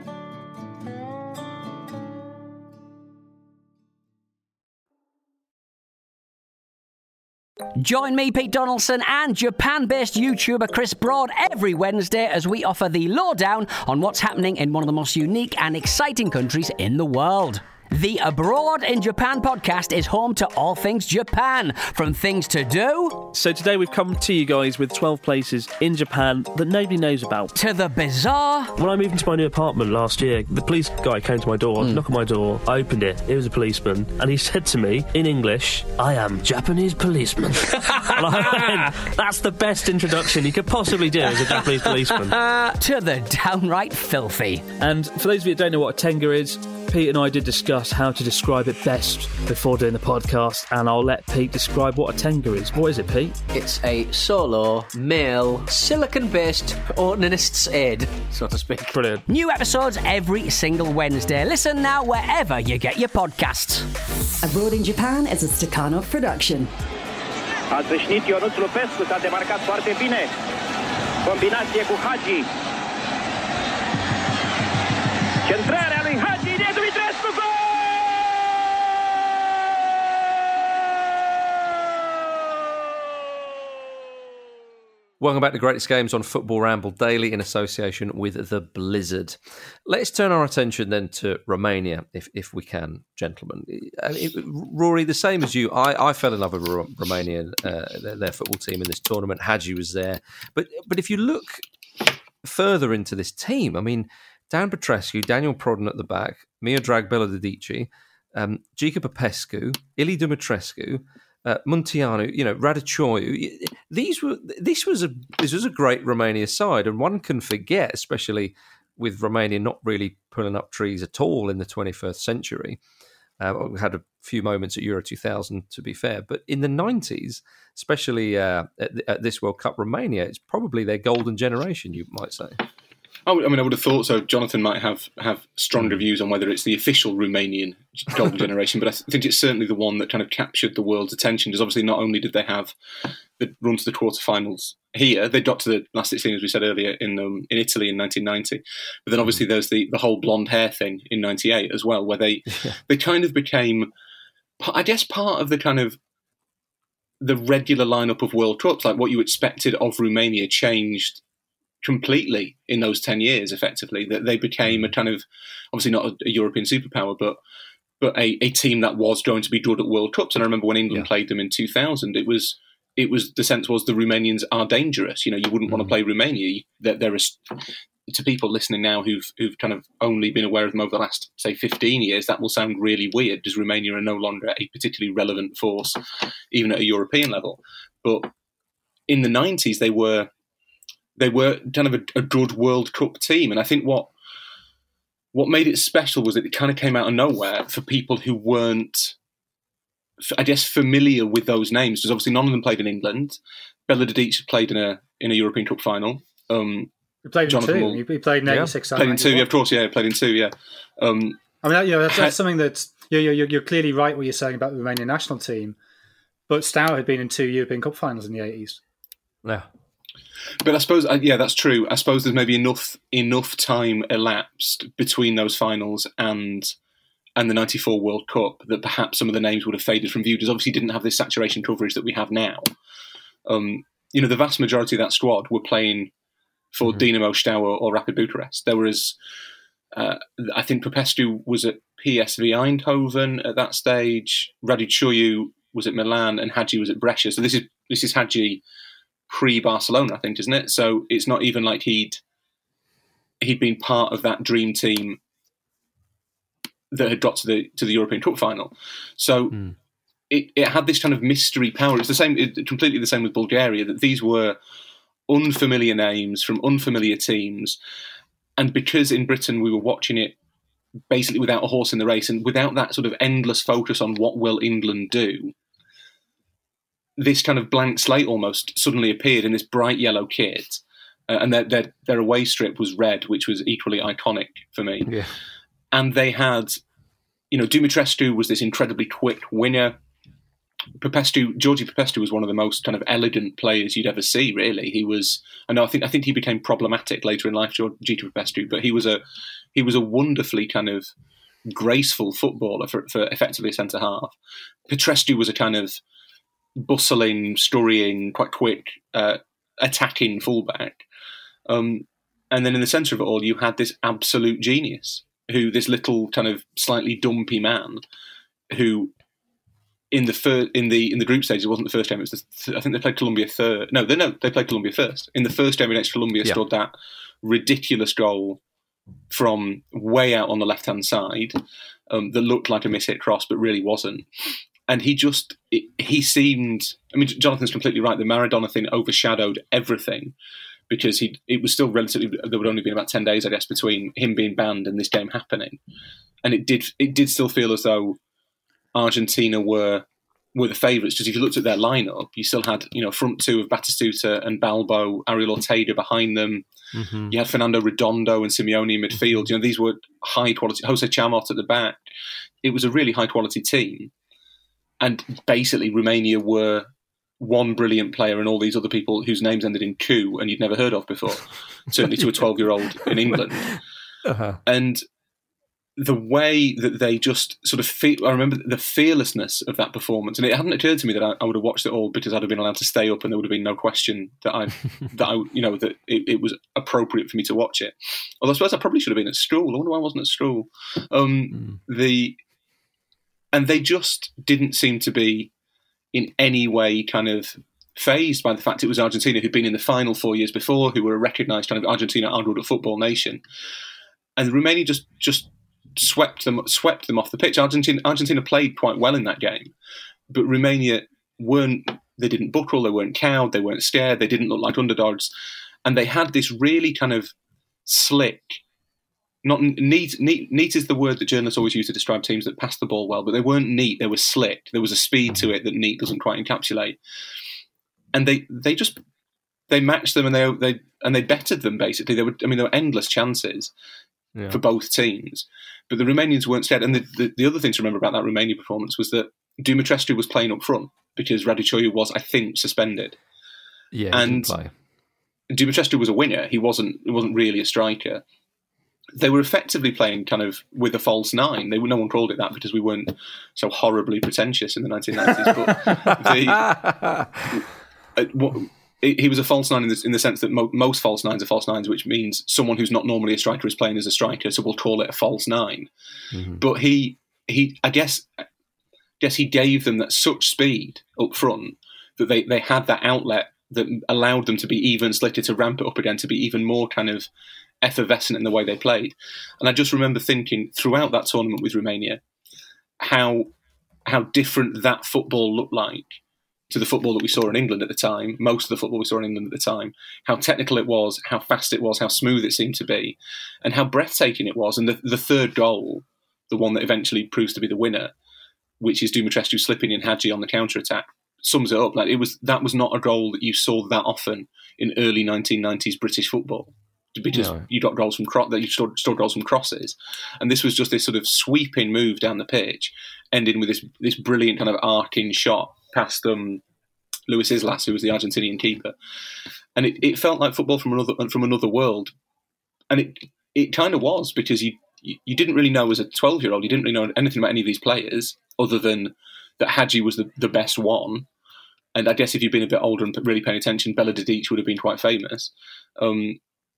[SPEAKER 2] Join me, Pete Donaldson, and Japan-based YouTuber Chris Broad every Wednesday as we offer the lowdown on what's happening in one of the most unique and exciting countries in the world. The Abroad in Japan podcast is home to all things Japan, from things to do...
[SPEAKER 22] So today we've come to you guys with twelve places in Japan that nobody knows about.
[SPEAKER 2] ...to the bizarre...
[SPEAKER 22] When I moved into my new apartment last year, the police guy came to my door, mm. knocked on my door, I opened it, it was a policeman, and he said to me, in English, "I am Japanese policeman." And I went, that's the best introduction you could possibly do as a Japanese policeman.
[SPEAKER 2] To the downright filthy.
[SPEAKER 22] And for those of you that don't know what a tenga is, Pete and I did discuss how to describe it best before doing the podcast, and I'll let Pete describe what a tenga is. What is it, Pete?
[SPEAKER 2] It's a solo, male, silicon-based onanist's aid, so to speak.
[SPEAKER 22] Brilliant.
[SPEAKER 2] New episodes every single Wednesday. Listen now wherever you get your podcasts.
[SPEAKER 23] Abroad in Japan is a Stakhanov production.
[SPEAKER 18] A zâșnit Ionuț Lupescu, s-a demarcat foarte bine. Combinație cu Hagi. Centrarea lui Hagi de Dumitrescu, gol!
[SPEAKER 19] Welcome back to Greatest Games on Football Ramble Daily in association with the Blizzard. Let's turn our attention then to Romania, if if we can, gentlemen. Uh, it, Rory, the same as you, I, I fell in love with Romania, uh, their, their football team in this tournament. Hagi was there. But, but if you look further into this team, I mean, Dan Petrescu, Daniel Prodin at the back, Miodrag Belodedici, um, Gica Popescu, Ili Dumitrescu, uh, Munteanu, you know, Radicioiu. These were this was a this was a great Romania side, and one can forget, especially with Romania not really pulling up trees at all in the twenty-first century. Uh, we had a few moments at Euro two thousand, to be fair, but in the nineties, especially uh, at, at this World Cup, Romania, it's probably their golden generation, you might say.
[SPEAKER 20] Oh, I mean, I would have thought so. Jonathan might have, have stronger views on whether it's the official Romanian golden generation, but I think it's certainly the one that kind of captured the world's attention, because obviously not only did they have the run to the quarterfinals here, they got to the last sixteen, as we said earlier, in um, in Italy in nineteen ninety, but then obviously there's the, the whole blonde hair thing in ninety-eight as well, where they yeah. they kind of became, I guess, part of the kind of the regular lineup of World Cups, like what you expected of Romania changed completely in those ten years, effectively. That they became a kind of, obviously not a, a European superpower, but but a, a team that was going to be good at World Cups. And I remember when England yeah. played them in two thousand, it was it was the sense was the Romanians are dangerous. You know, you wouldn't mm. want to play Romania. There, there is, to people listening now who've who've kind of only been aware of them over the last, say, fifteen years, that will sound really weird, because Romania are no longer a particularly relevant force, even at a European level. But in the nineties, they were. They were kind of a, a good World Cup team. And I think what what made it special was that it kind of came out of nowhere for people who weren't, I guess, familiar with those names. Because obviously none of them played in England. Bela Dedic played in a in a European Cup final. Um,
[SPEAKER 21] he played in
[SPEAKER 20] Jonathan
[SPEAKER 21] two.
[SPEAKER 20] Wall,
[SPEAKER 21] He played in eighty-six.
[SPEAKER 20] Yeah. Played in two, yeah, of course, yeah, played in two, yeah. Um,
[SPEAKER 21] I mean, you know, that's, that's something that you're, you're, you're clearly right what you're saying about the Romanian national team. But Stour had been in two European Cup finals in the eighties.
[SPEAKER 19] Yeah.
[SPEAKER 20] But I suppose, yeah, that's true. I suppose there's maybe enough enough time elapsed between those finals and and the ninety-four World Cup that perhaps some of the names would have faded from view, because obviously didn't have this saturation coverage that we have now. Um, you know, the vast majority of that squad were playing for mm-hmm. Dinamo, Stour or Rapid Bucharest. There was, uh, I think Popescu was at P S V Eindhoven at that stage, Radu was at Milan, and Hagi was at Brescia. So this is this is Hagi pre-Barcelona, I think, isn't it? So it's not even like he'd he'd been part of that dream team that had got to the to the European Cup final. So mm. it, it had this kind of mystery power. It's the same, it, completely the same with Bulgaria, that these were unfamiliar names from unfamiliar teams. And because in Britain we were watching it basically without a horse in the race and without that sort of endless focus on what will England do, this kind of blank slate almost suddenly appeared in this bright yellow kit. Uh, and their, their their away strip was red, which was equally iconic for me.
[SPEAKER 19] Yeah.
[SPEAKER 20] And they had, you know, Dumitrescu was this incredibly quick winger. Popescu, Georgi Popescu was one of the most kind of elegant players you'd ever see, really. He was, I know, I think I think he became problematic later in life, Georgi Popescu, but he was a he was a wonderfully kind of graceful footballer for, for effectively a centre-half. Petrescu was a kind of bustling, scurrying, quite quick, uh, attacking fullback. Um, and then in the centre of it all, you had this absolute genius, who this little kind of slightly dumpy man, who in the fir- in the in the group stage, it wasn't the first game. It was the th- I think they played Colombia third. No, they no, they played Colombia first. In the first game against Colombia, yeah. stood that ridiculous goal from way out on the left hand side um, that looked like a mishit cross, but really wasn't. And he just, it, he seemed, I mean, Jonathan's completely right. The Maradona thing overshadowed everything because he, it was still relatively, there would only been about ten days, I guess, between him being banned and this game happening. And it did, it did still feel as though Argentina were, were the favourites. Because if you looked at their lineup, you still had, you know, front two of Batistuta and Balbo, Ariel Ortega behind them. Mm-hmm. You had Fernando Redondo and Simeone in midfield. You know, these were high quality, Jose Chamot at the back. It was a really high quality team. And basically, Romania were one brilliant player and all these other people whose names ended in coup and you'd never heard of before, certainly to a twelve-year-old in England. Uh-huh. And the way that they just sort of feel, I remember the fearlessness of that performance. And it hadn't occurred to me that I, I would have watched it all because I'd have been allowed to stay up and there would have been no question that I, that I, you know, that it, it was appropriate for me to watch it. Although I suppose I probably should have been at Stroll. I wonder why I wasn't at Stroll. Um, mm. The... And they just didn't seem to be in any way kind of fazed by the fact it was Argentina, who'd been in the final four years before, who were a recognised kind of Argentina argued a football nation. And Romania just just swept them swept them off the pitch. Argentina Argentina played quite well in that game, but Romania weren't. They didn't buckle. They weren't cowed. They weren't scared. They didn't look like underdogs, and they had this really kind of slick. Not neat, neat. Neat is the word that journalists always use to describe teams that pass the ball well, but they weren't neat. They were slick. There was a speed to it that neat doesn't quite encapsulate. And they, they just they matched them and they they and they bettered them basically. There were I mean there were endless chances yeah. for both teams, but the Romanians weren't scared. And the, the, the other thing to remember about that Romania performance was that Dumitrescu was playing up front because Radu was, I think, suspended.
[SPEAKER 19] Yeah,
[SPEAKER 20] and Dumitrescu was a winger. He wasn't. He wasn't really a striker. They were effectively playing kind of with a false nine. They were, no one called it that because we weren't so horribly pretentious in the nineteen nineties. But the, uh, what, he was a false nine in the, in the sense that mo- most false nines are false nines, which means someone who's not normally a striker is playing as a striker, so we'll call it a false nine. Mm-hmm. But he, he, I guess, I guess he gave them that such speed up front that they, they had that outlet that allowed them to be even slicker, to ramp it up again, to be even more kind of effervescent in the way they played. And I just remember thinking throughout that tournament with Romania how how different that football looked like to the football that we saw in England at the time, most of the football we saw in England at the time, how technical it was, how fast it was, how smooth it seemed to be, and how breathtaking it was. And the, the third goal, the one that eventually proves to be the winner, which is Dumitrescu slipping in Hadji on the counter-attack, sums it up. Like it was that was not a goal that you saw that often in early nineteen nineties British football, because no. you got goals from cro- that you stored, stored goals from crosses, and this was just this sort of sweeping move down the pitch, ending with this this brilliant kind of arcing shot past um, Luis Islas, who was the Argentinian keeper, and it, it felt like football from another from another world, and it it kind of was, because you you didn't really know as a twelve year old, you didn't really know anything about any of these players other than that Hadji was the, the best one. And I guess if you'd been a bit older and really paying attention, Bela Dedic would have been quite famous. Um,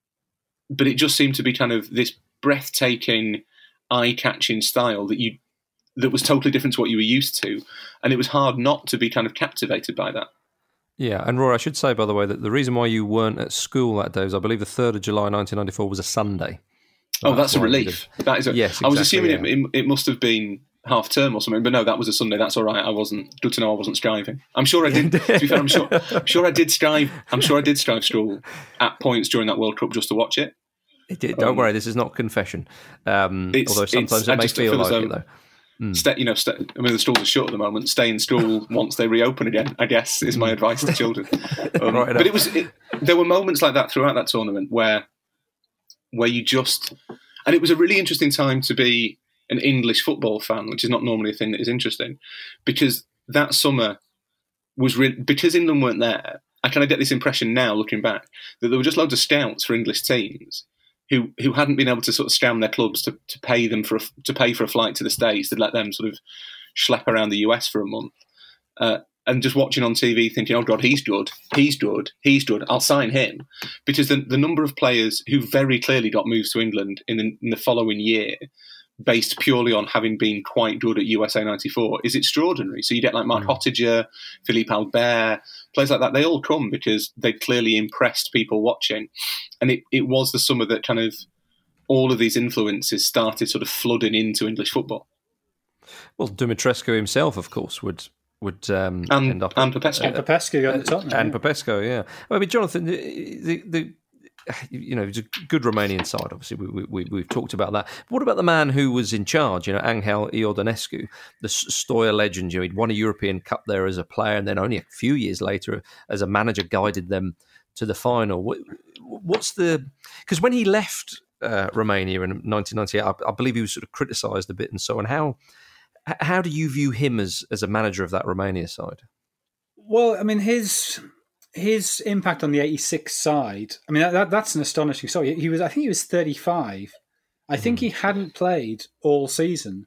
[SPEAKER 20] but it just seemed to be kind of this breathtaking, eye-catching style that you that was totally different to what you were used to. And it was hard not to be kind of captivated by that.
[SPEAKER 19] Yeah, and Rory, I should say, by the way, that the reason why you weren't at school that day was, I believe, the third of July nineteen ninety-four was a Sunday.
[SPEAKER 20] Oh, that's, that's a relief. That is a,
[SPEAKER 19] yes, exactly,
[SPEAKER 20] I was assuming
[SPEAKER 19] yeah.
[SPEAKER 20] it, it, it must have been half term or something, but no, that was a Sunday. That's all right. I wasn't. Good to know I wasn't striving. I'm sure I did. To be fair, I'm sure. I'm sure I did strive. I'm sure I did strive school at points during that World Cup just to watch it.
[SPEAKER 19] It did. Don't um, worry, this is not confession. Um, although sometimes it may feel, feel like though, it, though. Mm.
[SPEAKER 20] Stay, you know, stay, I mean, the schools are shut at the moment. Stay in school once they reopen again, I guess, is my advice to children. Um, right but it was. It, there were moments like that throughout that tournament where, where you just, and it was a really interesting time to be an English football fan, which is not normally a thing that is interesting, because that summer was re- because England weren't there. I kind of get this impression now, looking back, that there were just loads of scouts for English teams who who hadn't been able to sort of scam their clubs to, to pay them for a, to pay for a flight to the States, to let them sort of schlep around the U S for a month, uh, and just watching on T V, thinking, "Oh God, he's good, he's good, he's good. I'll sign him," because the the number of players who very clearly got moves to England in the, in the following year, based purely on having been quite good at U S A ninety-four, is extraordinary. So you get like Mark mm. Hottiger, Philippe Albert, players like that. They all come because they clearly impressed people watching. And it, it was the summer that kind of all of these influences started sort of flooding into English football.
[SPEAKER 19] Well, Dumitrescu himself, of course, would would um,
[SPEAKER 20] and,
[SPEAKER 19] end up...
[SPEAKER 20] And Popescu.
[SPEAKER 21] And Popescu at the top.
[SPEAKER 19] And yeah. Popescu, yeah. I mean, Jonathan, the... the, the you know, it's a good Romanian side, obviously, we, we, we've talked about that. But what about the man who was in charge, you know, Angel Iordanescu, the Stoia legend? You know, he'd won a European Cup there as a player, and then only a few years later, as a manager, guided them to the final. What, what's the... Because when he left uh, Romania in nineteen ninety-eight, I, I believe he was sort of criticised a bit and so on. How, how do you view him as, as a manager of that Romania side?
[SPEAKER 21] Well, I mean, his... His impact on the eighty-six side, I mean, that, that's an astonishing story. He was, I think he was thirty-five. I think he hadn't played all season.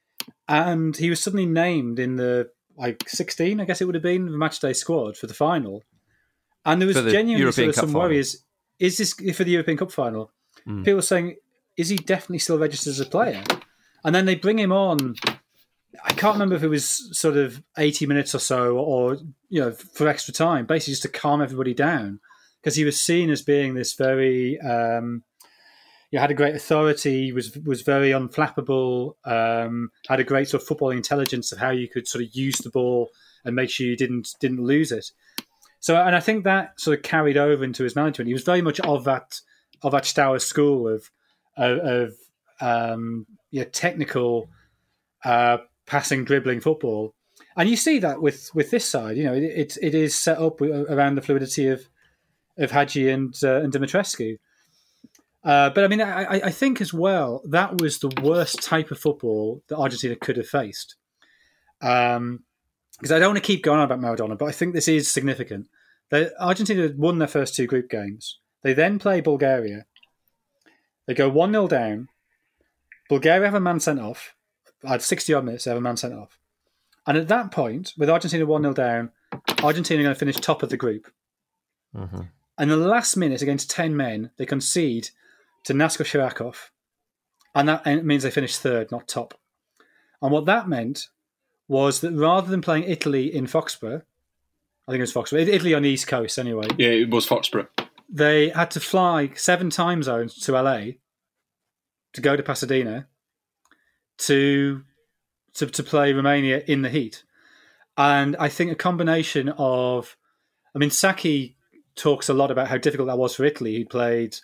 [SPEAKER 21] And he was suddenly named in the, like, sixteen, I guess it would have been, the matchday squad for the final. And there was the genuinely sort of some final. worries. Is this for the European Cup final? Mm. People were saying, is he definitely still registered as a player? And then they bring him on... I can't remember if it was sort of eighty minutes or so, or, you know, for extra time, basically just to calm everybody down, because he was seen as being this very, um, you know, had a great authority, was was very unflappable, um, had a great sort of footballing intelligence of how you could sort of use the ball and make sure you didn't didn't lose it. So, and I think that sort of carried over into his management. He was very much of that of that Stour school of of, of um, yeah, technical. Uh, passing, dribbling football, and you see that with, with this side. You know, it, it it is set up around the fluidity of of Hadji and uh, and Dumitrescu. Uh, but I mean, I, I think as well that was the worst type of football that Argentina could have faced. Um, because I don't want to keep going on about Maradona, but I think this is significant. They, Argentina won their first two group games. They then play Bulgaria. They go one nil down. Bulgaria have a man sent off. At sixty-odd minutes, they have a man sent off. And at that point, with Argentina one nil down, Argentina are going to finish top of the group. Mm-hmm. And the last minute, against ten men, they concede to Nasko Shirakov. And that means they finish third, not top. And what that meant was that rather than playing Italy in Foxborough, I think it was Foxborough, Italy on the East Coast anyway.
[SPEAKER 20] Yeah, it was Foxborough. They
[SPEAKER 21] had to fly seven time zones to L A to go to Pasadena to, to to play Romania in the heat. And I think a combination of, I mean, Sacchi talks a lot about how difficult that was for Italy. He played,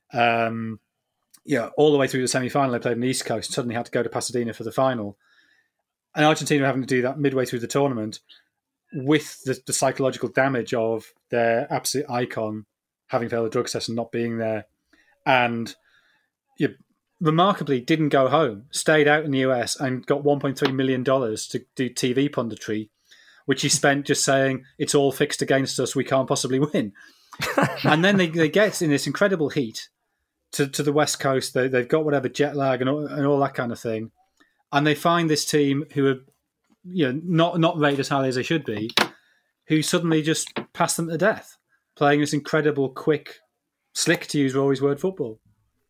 [SPEAKER 21] um, yeah, all the way through the semi-final. They played on the East Coast, suddenly had to go to Pasadena for the final. And Argentina having to do that midway through the tournament with the, the psychological damage of their absolute icon having failed a drug test and not being there. And you remarkably didn't go home, stayed out in the U S and got one point three million dollars to do T V punditry, which he spent just saying, it's all fixed against us, we can't possibly win. And then they, they get in this incredible heat to, to the West Coast. They, they've got whatever jet lag and all, and all that kind of thing. And they find this team who are, you know, not, not rated as highly as they should be, who suddenly just pass them to death, playing this incredible, quick, slick, to use Rory's word, football.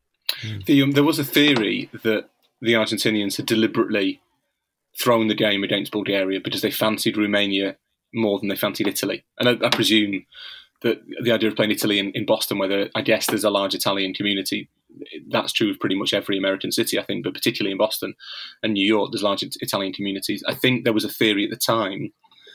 [SPEAKER 20] The, um, there was a theory that the Argentinians had deliberately thrown the game against Bulgaria because they fancied Romania more than they fancied Italy. And I, I presume that the idea of playing Italy in, in Boston, where I guess there's a large Italian community, that's true of pretty much every American city, I think, but particularly in Boston and New York, there's large Italian communities. I think there was a theory at the time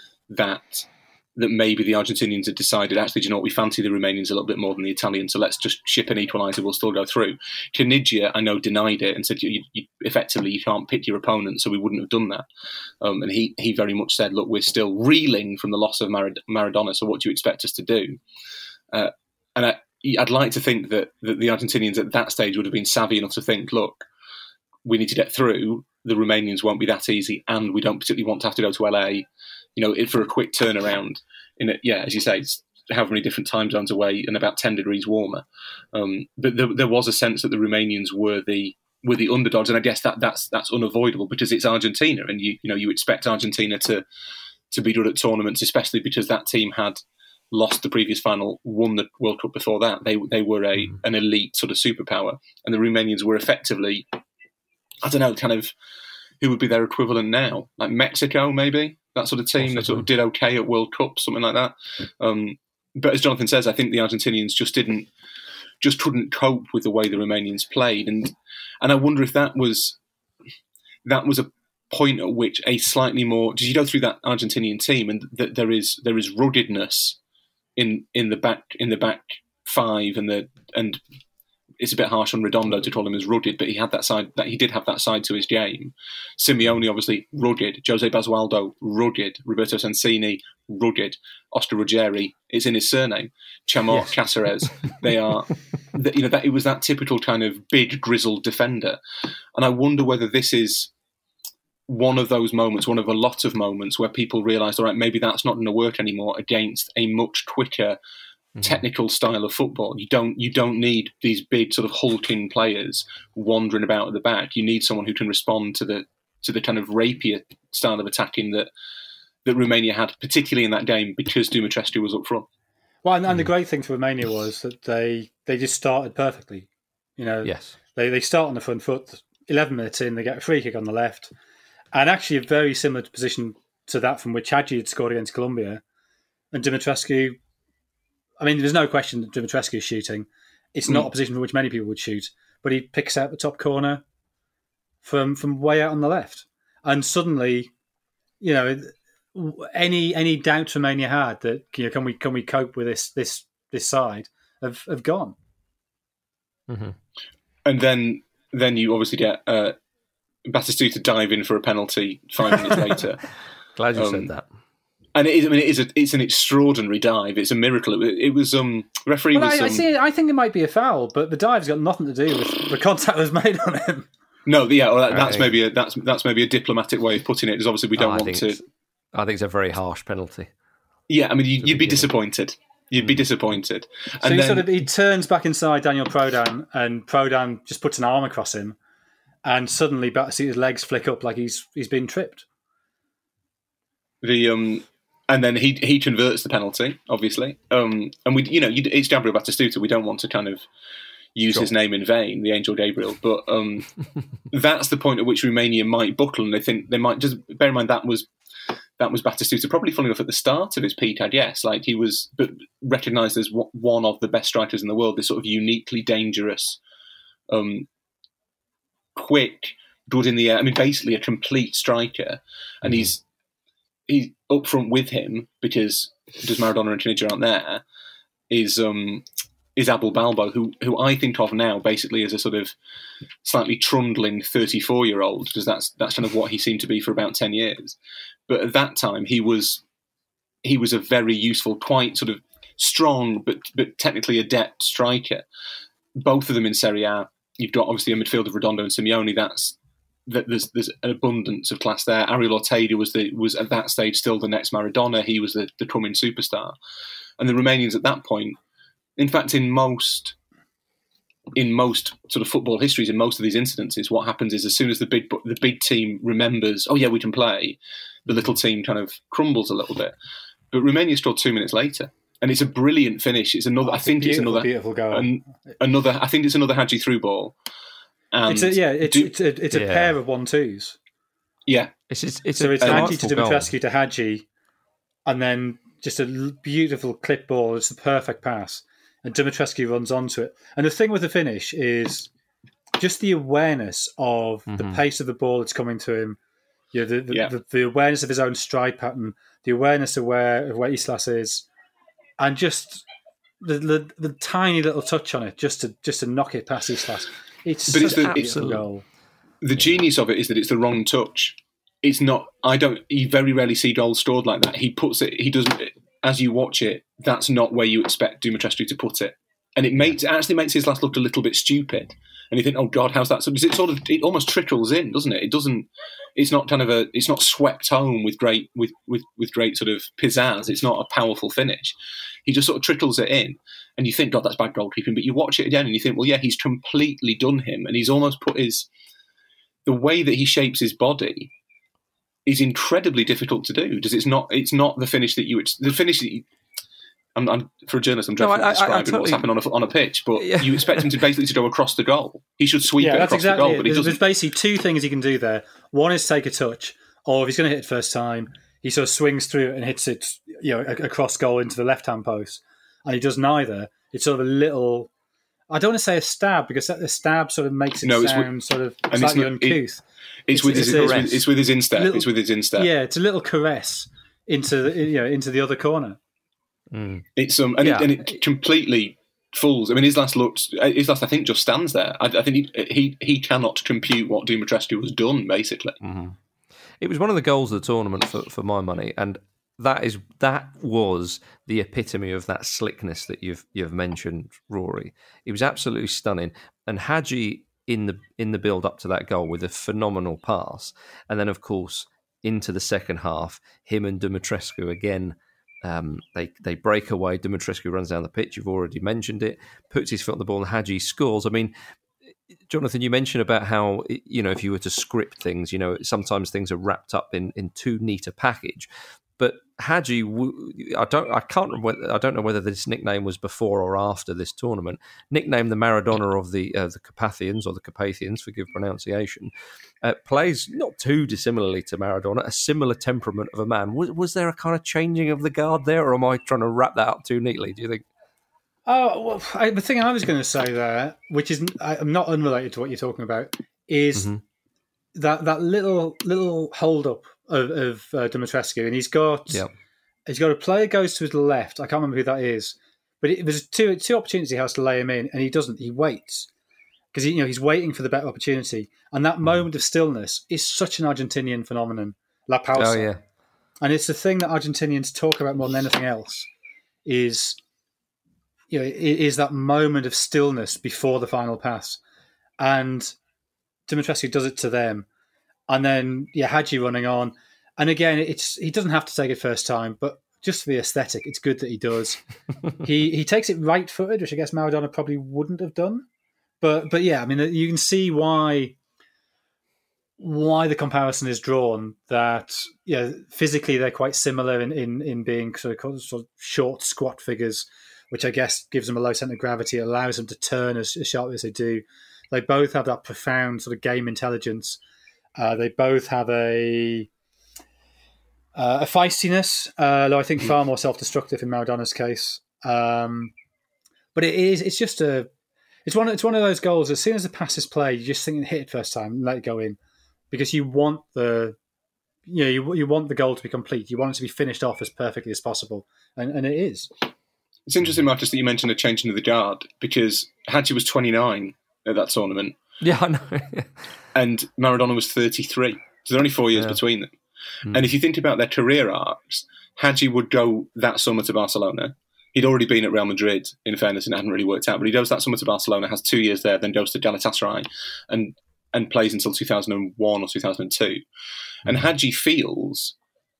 [SPEAKER 20] that that maybe the Argentinians had decided, actually, do you know what, we fancy the Romanians a little bit more than the Italians, so let's just ship an equaliser, we'll still go through. Caniggia, I know, denied it and said, you, you, effectively, you can't pick your opponent, so we wouldn't have done that. Um, and he, he very much said, look, we're still reeling from the loss of Marad- Maradona, so what do you expect us to do? Uh, and I, I'd like to think that, that the Argentinians at that stage would have been savvy enough to think, look, we need to get through, the Romanians won't be that easy, and we don't particularly want to have to go to L A, you know, for a quick turnaround. In a, yeah, as you say, it's how many different time zones away and about ten degrees warmer. Um, but there, there was a sense that the Romanians were the were the underdogs, and I guess that that's that's unavoidable because it's Argentina, and you you know you expect Argentina to to be good at tournaments, especially because that team had lost the previous final, won the World Cup before that. They they were a an elite sort of superpower, and the Romanians were effectively, I don't know, kind of who would be their equivalent now, like Mexico maybe. That sort of team that sort of did okay at World Cup, something like that. Um, but as Jonathan says, I think the Argentinians just didn't, just couldn't cope with the way the Romanians played, and and I wonder if that was that was a point at which a slightly more. Did you go through that Argentinian team, and that there is there is ruggedness in in the back in the back five, and the and. It's a bit harsh on Redondo to call him as rugged, but he had that side. That he did have that side to his game. Simeone, obviously, rugged. Jose Basualdo, rugged. Roberto Sensini, rugged. Oscar Ruggeri, it's in his surname. Chamorro, yes. Cáceres. They are, you know, that it was that typical kind of big grizzled defender. And I wonder whether this is one of those moments, one of a lot of moments where people realised, all right, maybe that's not going to work anymore against a much quicker, technical style of football. You don't you don't need these big sort of hulking players wandering about at the back. You need someone who can respond to the to the kind of rapier style of attacking that that Romania had, particularly in that game because Dumitrescu was up front.
[SPEAKER 21] Well, and, and the great thing for Romania was that they they just started perfectly. You know,
[SPEAKER 19] yes,
[SPEAKER 21] they they start on the front foot. Eleven minutes in, they get a free kick on the left, and actually a very similar position to that from which Hagi had scored against Colombia, and Dumitrescu. I mean, there's no question that Dumitrescu is shooting. It's not mm. a position from which many people would shoot, but he picks out the top corner from from way out on the left, and suddenly, you know, any any doubts Romania had that, you know, can we can we cope with this this this side have have gone.
[SPEAKER 20] Mm-hmm. And then then you obviously get uh, Batistuta dive in for a penalty five minutes later.
[SPEAKER 19] Glad you
[SPEAKER 20] um,
[SPEAKER 19] said that.
[SPEAKER 20] And it is, I mean, it is a, it's an extraordinary dive. It's a miracle. It, it was um, referee.
[SPEAKER 21] Well,
[SPEAKER 20] was,
[SPEAKER 21] I,
[SPEAKER 20] um,
[SPEAKER 21] I see. I think it might be a foul, but the dive's got nothing to do with the contact that was made on him.
[SPEAKER 20] No, yeah, well, that, that's maybe a, that's that's maybe a diplomatic way of putting it. Because obviously we don't
[SPEAKER 19] oh,
[SPEAKER 20] want to.
[SPEAKER 19] I think it's a very harsh penalty.
[SPEAKER 20] Yeah, I mean, you, you'd be disappointed. You'd be disappointed.
[SPEAKER 21] So
[SPEAKER 20] and
[SPEAKER 21] he
[SPEAKER 20] then,
[SPEAKER 21] sort of he turns back inside Daniel Prodan, and Prodan just puts an arm across him, and suddenly Batistuta's legs flick up like he's he's been tripped.
[SPEAKER 20] The um. And then he he converts the penalty, obviously. Um, and we, you know, it's Gabriel Batistuta. We don't want to kind of use sure. his name in vain, the Angel Gabriel. But um, that's the point at which Romania might buckle, and they think they might just bear in mind that was that was Batistuta, probably falling off at the start of his peak, I guess. Like he was, but recognised as one of the best strikers in the world. This sort of uniquely dangerous, um, quick, good in the air. I mean, basically a complete striker, and mm. he's. he's up front with him because does Maradona and Chiniggia aren't there, is um, is Abel Balbo, who who I think of now basically as a sort of slightly trundling thirty-four-year-old, because that's that's kind of what he seemed to be for about ten years. But at that time, he was he was a very useful, quite sort of strong, but but technically adept striker. Both of them in Serie A. You've got obviously a midfield of Redondo and Simeone. That's that there's there's an abundance of class there. Ariel Ortega was the was at that stage still the next Maradona. He was the, the coming superstar, and the Romanians at that point, in fact, in most in most sort of football histories, in most of these incidences, what happens is as soon as the big the big team remembers, oh yeah, we can play, the little team kind of crumbles a little bit. But Romania scored two minutes later. And it's a brilliant finish. It's another.
[SPEAKER 21] Oh,
[SPEAKER 20] I think it's another
[SPEAKER 21] beautiful goal.
[SPEAKER 20] An, another. I think it's another Hadji through ball. And
[SPEAKER 21] it's a, yeah, it's
[SPEAKER 20] do,
[SPEAKER 21] it's a, it's a
[SPEAKER 20] yeah.
[SPEAKER 21] pair of one twos.
[SPEAKER 20] Yeah,
[SPEAKER 21] it's it's, it's so a, it's Hadji to Dumitrescu to Hadji, and then just a beautiful clip ball. It's the perfect pass, and Dumitrescu runs onto it. And the thing with the finish is just the awareness of mm-hmm. the pace of the ball that's coming to him. You know, the the, yeah. the the awareness of his own stride pattern, the awareness of where of where Islas is. And just the, the the tiny little touch on it, just to just to knock it past Islas. It's
[SPEAKER 20] but
[SPEAKER 21] such
[SPEAKER 20] it's the,
[SPEAKER 21] an
[SPEAKER 20] it's,
[SPEAKER 21] goal.
[SPEAKER 20] The genius of it is that it's the wrong touch. It's not. I don't. You very rarely see goals scored like that. He puts it. He doesn't. As you watch it, that's not where you expect Dumitrescu to put it, and it makes it actually makes Islas look a little bit stupid. And you think, oh God, how's that? So it sort of it almost trickles in, doesn't it? It doesn't. It's not kind of a. It's not swept home with great with with with great sort of pizzazz. It's not a powerful finish. He just sort of trickles it in, and you think, God, that's bad goalkeeping. But you watch it again, and you think, well, yeah, he's completely done him, and he's almost put his the way that he shapes his body is incredibly difficult to do. Does it's not? It's not the finish that you. The finish that you. I'm, I'm, for a journalist, I'm dreadful no, at describing I, I totally, what's happened on a, on a pitch, but yeah. you expect him to basically to go across the goal. He should sweep yeah, it across exactly the goal, but he
[SPEAKER 21] there's,
[SPEAKER 20] doesn't.
[SPEAKER 21] There's basically two things he can do there. One is take a touch, or if he's going to hit it first time, he sort of swings through it and hits it, you know, across goal into the left-hand post. And he does neither. It's sort of a little. I don't want to say a stab because the stab sort of makes it no, sound with, sort of slightly not, uncouth. It,
[SPEAKER 20] it's, it's with his, it's, with, it's with his instep. Little, it's with his instep.
[SPEAKER 21] Yeah, it's a little caress into the, you know into the other corner.
[SPEAKER 20] Mm. It's um and, yeah. it, and it completely fools. I mean, Islas looks. Islas, I think, just stands there. I, I think he, he he cannot compute what Dumitrescu has done. Basically,
[SPEAKER 19] mm-hmm. It was one of the goals of the tournament for, for my money, and that is that was the epitome of that slickness that you've you've mentioned, Rory. It was absolutely stunning, and Hadji in the in the build up to that goal with a phenomenal pass, and then of course into the second half, him and Dumitrescu again. Um, they they break away. Dumitrescu runs down the pitch. You've already mentioned it. Puts his foot on the ball, and Hadji scores. I mean, Jonathan, you mentioned about how, you know, if you were to script things, you know, sometimes things are wrapped up in, in too neat a package. But Hadji, I don't, I can't remember. I don't know whether this nickname was before or after this tournament. Nicknamed the Maradona of the uh, the Carpathians or the Carpathians, forgive pronunciation. Uh, plays not too dissimilarly to Maradona, a similar temperament of a man. Was, was there a kind of changing of the guard there, or am I trying to wrap that up too neatly? Do you think?
[SPEAKER 21] Oh, well, I, the thing I was going to say there, which is I'm not unrelated to what you're talking about, is mm-hmm. that that little little hold up of, of uh, Dumitrescu, and he's got yep. he's got a player goes to his left. I can't remember who that is, but it, there's two two opportunities he has to lay him in, and he doesn't. He waits because you know he's waiting for the better opportunity, and that mm. moment of stillness is such an Argentinian phenomenon. La pausa,
[SPEAKER 19] oh yeah,
[SPEAKER 21] and it's the thing that Argentinians talk about more than anything else. Is you know is that moment of stillness before the final pass, and Dumitrescu does it to them. And then, yeah, Hadji running on. And again, it's he doesn't have to take it first time, but just for the aesthetic, it's good that he does. he he takes it right-footed, which I guess Maradona probably wouldn't have done. But but yeah, I mean, you can see why why the comparison is drawn, that yeah, physically they're quite similar in, in, in being sort of, sort of short, squat figures, which I guess gives them a low centre of gravity, allows them to turn as, as sharply as they do. They both have that profound sort of game intelligence. Uh, they both have a uh, a feistiness, uh, though I think far more self-destructive in Maradona's case. Um, but it is it's just a it's one it's one of those goals. As soon as the pass is played, you just think hit it first time and let it go in, because you want the you know, you, you want the goal to be complete. You want it to be finished off as perfectly as possible, and, and it is.
[SPEAKER 20] It's interesting, Marcus, that you mentioned a change into the guard, because Hadji was twenty-nine at that tournament.
[SPEAKER 19] Yeah, I know.
[SPEAKER 20] And Maradona was thirty-three. So there are only four years yeah. between them. Mm. And if you think about their career arcs, Hadji would go that summer to Barcelona. He'd already been at Real Madrid, in fairness, and it hadn't really worked out. But he goes that summer to Barcelona, has two years there, then goes to Galatasaray and, and plays until two thousand one or two thousand two. Mm. And Hadji feels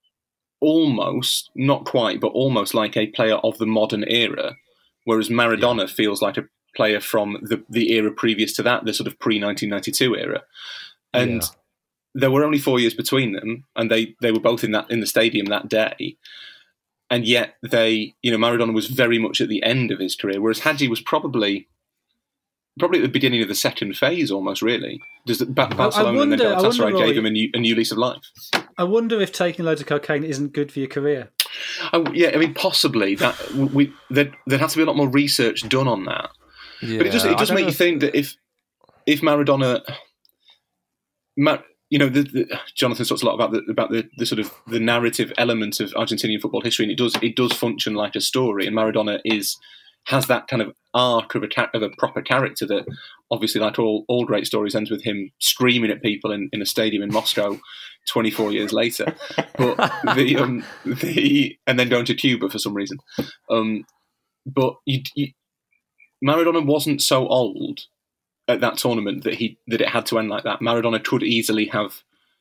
[SPEAKER 20] almost, not quite, but almost like a player of the modern era, whereas Maradona yeah. feels like a player from the, the era previous to that, the sort of pre-nineteen ninety-two era. And yeah. there were only four years between them, and they, they were both in that in the stadium that day. And yet they, you know, Maradona was very much at the end of his career, whereas Hadji was probably probably at the beginning of the second phase almost, really. Does the, Barcelona wonder, and then Galatasaray gave him a new, a new lease of life.
[SPEAKER 21] I wonder if taking loads of cocaine isn't good for your career.
[SPEAKER 20] Oh, yeah, I mean, possibly. That we there'd, there'd have to be a lot more research done on that. Yeah, but it does, it does make you think that if if Maradona... Mar, you know, the, the, Jonathan talks a lot about the about the, the sort of the narrative element of Argentinian football history, and it does it does function like a story. And Maradona is has that kind of arc of a of a proper character that, obviously, like all all great stories, ends with him screaming at people in, in a stadium in Moscow twenty-four years later. But the um the and then going to Cuba for some reason. Um, but you, you, Maradona wasn't so old at that tournament that he that it had to end like that. Maradona could easily have,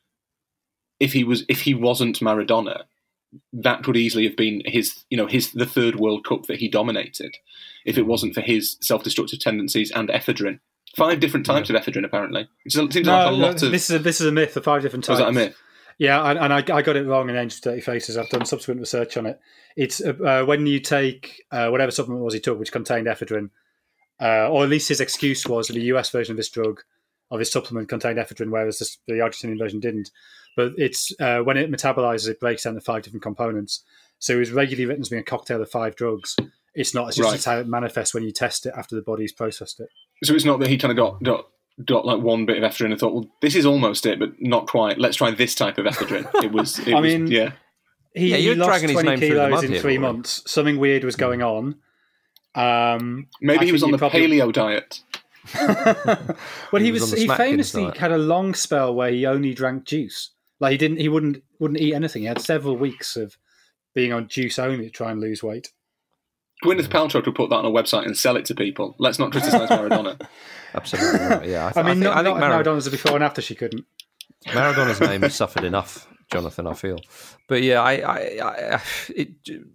[SPEAKER 20] if he was if he wasn't Maradona, that could easily have been his you know his the third World Cup that he dominated, if it wasn't for his self-destructive tendencies and ephedrine. Five different types yeah. of ephedrine, apparently. It seems no, like a lot
[SPEAKER 21] no,
[SPEAKER 20] of.
[SPEAKER 21] This is a, this is a myth. The five different types.
[SPEAKER 20] Was that a myth?
[SPEAKER 21] Yeah, and, and I, I got it wrong in Angels Dirty Faces. I've done subsequent research on it. It's uh, when you take uh, whatever supplement it was he took, which contained ephedrine. Uh, or at least his excuse was that the U S version of this drug, of his supplement, contained ephedrine, whereas this, the Argentinian version didn't. But it's uh, when it metabolizes, it breaks down to five different components. So it was regularly written as being a cocktail of five drugs. It's not. It's just right. It's how it manifests when you test it after the body's processed it.
[SPEAKER 20] So it's not that he kind of got got, got like one bit of ephedrine and thought, well, this is almost it, but not quite. Let's try this type of ephedrine. It was. It
[SPEAKER 21] I
[SPEAKER 20] was,
[SPEAKER 21] mean,
[SPEAKER 20] yeah.
[SPEAKER 21] He,
[SPEAKER 19] yeah,
[SPEAKER 21] he lost twenty kilos in
[SPEAKER 19] here,
[SPEAKER 21] three
[SPEAKER 19] boy.
[SPEAKER 21] months. Something weird was going on. Um,
[SPEAKER 20] Maybe
[SPEAKER 21] I
[SPEAKER 20] he was on the
[SPEAKER 21] probably...
[SPEAKER 20] paleo diet.
[SPEAKER 21] well, he,
[SPEAKER 19] he
[SPEAKER 21] was.
[SPEAKER 19] was
[SPEAKER 21] He famously
[SPEAKER 19] diet.
[SPEAKER 21] had a long spell where he only drank juice. Like he didn't. He wouldn't. Wouldn't eat anything. He had several weeks of being on juice only to try and lose weight.
[SPEAKER 20] Gwyneth Paltrow could put that on a website and sell it to people. Let's not criticise Maradona.
[SPEAKER 19] Absolutely not. Yeah, I, th-
[SPEAKER 21] I mean,
[SPEAKER 19] I think,
[SPEAKER 21] not,
[SPEAKER 19] I think
[SPEAKER 21] not
[SPEAKER 19] Mar-
[SPEAKER 21] Maradona's before and after she couldn't.
[SPEAKER 19] Maradona's name has suffered enough, Jonathan. I feel, but yeah, I, I, I it,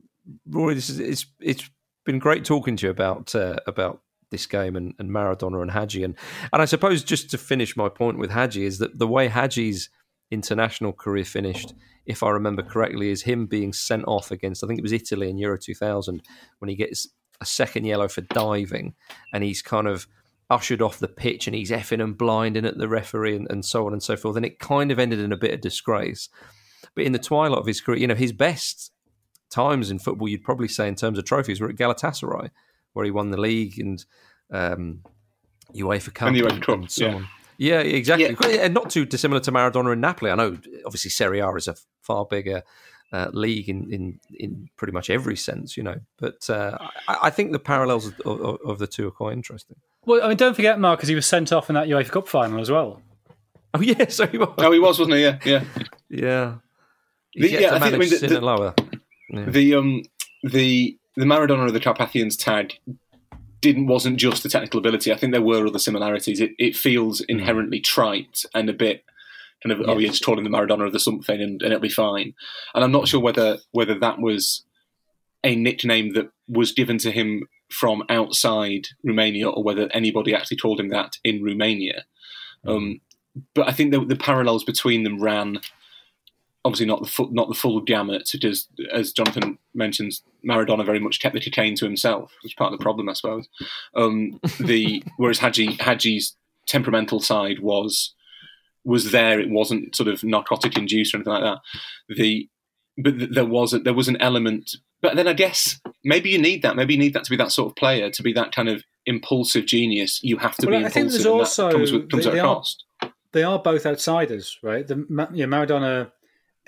[SPEAKER 19] Rory, this is it's it's been great talking to you about uh, about this game and, and Maradona and Hadji, and and I suppose just to finish my point with Hadji is that the way Hadji's international career finished, if I remember correctly, is him being sent off against, I think it was Italy in Euro two thousand, when he gets a second yellow for diving, and he's kind of ushered off the pitch and he's effing and blinding at the referee and, and so on and so forth. And it kind of ended in a bit of disgrace. But in the twilight of his career, you know, his best times in football, you'd probably say in terms of trophies, were at Galatasaray, where he won the league and um, UEFA Cup and,
[SPEAKER 20] UEFA Cup,
[SPEAKER 19] and so
[SPEAKER 20] yeah.
[SPEAKER 19] on. Yeah, exactly.
[SPEAKER 20] Yeah.
[SPEAKER 19] And not too dissimilar to Maradona in Napoli. I know, obviously, Serie A is a far bigger uh, league in, in in pretty much every sense, you know. But uh, I, I think the parallels of, of, of the two are quite interesting.
[SPEAKER 21] Well, I mean, don't forget, Mark, because he was sent off in that UEFA Cup final as well.
[SPEAKER 19] Oh, yeah, so he was.
[SPEAKER 20] Oh, he was, wasn't he? Yeah, yeah.
[SPEAKER 19] Yeah. He
[SPEAKER 20] The,
[SPEAKER 19] gets
[SPEAKER 20] yeah,
[SPEAKER 19] to
[SPEAKER 20] I think, I
[SPEAKER 19] manage
[SPEAKER 20] mean, the,
[SPEAKER 19] sin
[SPEAKER 20] the,
[SPEAKER 19] and lower. Yeah.
[SPEAKER 20] the um the the Maradona of the Carpathians tag didn't wasn't just the technical ability. I think there were other similarities. It it feels inherently trite and a bit kind of,
[SPEAKER 19] Yeah.
[SPEAKER 20] oh, you're just calling the Maradona of the something and, and it'll be fine. And I'm not sure whether whether that was a nickname that was given to him from outside Romania or whether anybody actually called him that in Romania. Um, but I think the, the parallels between them ran, obviously not the full, not the full gamut, because, as Jonathan mentions, Maradona very much kept the cocaine to himself, which is part of the problem, I suppose. Um, the whereas Hadji Hadji's temperamental side was was there. It wasn't sort of narcotic induced or anything like that. The but th- there was a, there was an element. But then I guess maybe you need that. Maybe you need that to be that sort of player, to be that kind of impulsive genius. You have to
[SPEAKER 21] Well,
[SPEAKER 20] be
[SPEAKER 21] I think
[SPEAKER 20] impulsive.
[SPEAKER 21] there's
[SPEAKER 20] and
[SPEAKER 21] also
[SPEAKER 20] that comes with, comes
[SPEAKER 21] they,
[SPEAKER 20] at
[SPEAKER 21] they
[SPEAKER 20] a
[SPEAKER 21] are,
[SPEAKER 20] cost.
[SPEAKER 21] they are both outsiders, right? The Ma- you know, Maradona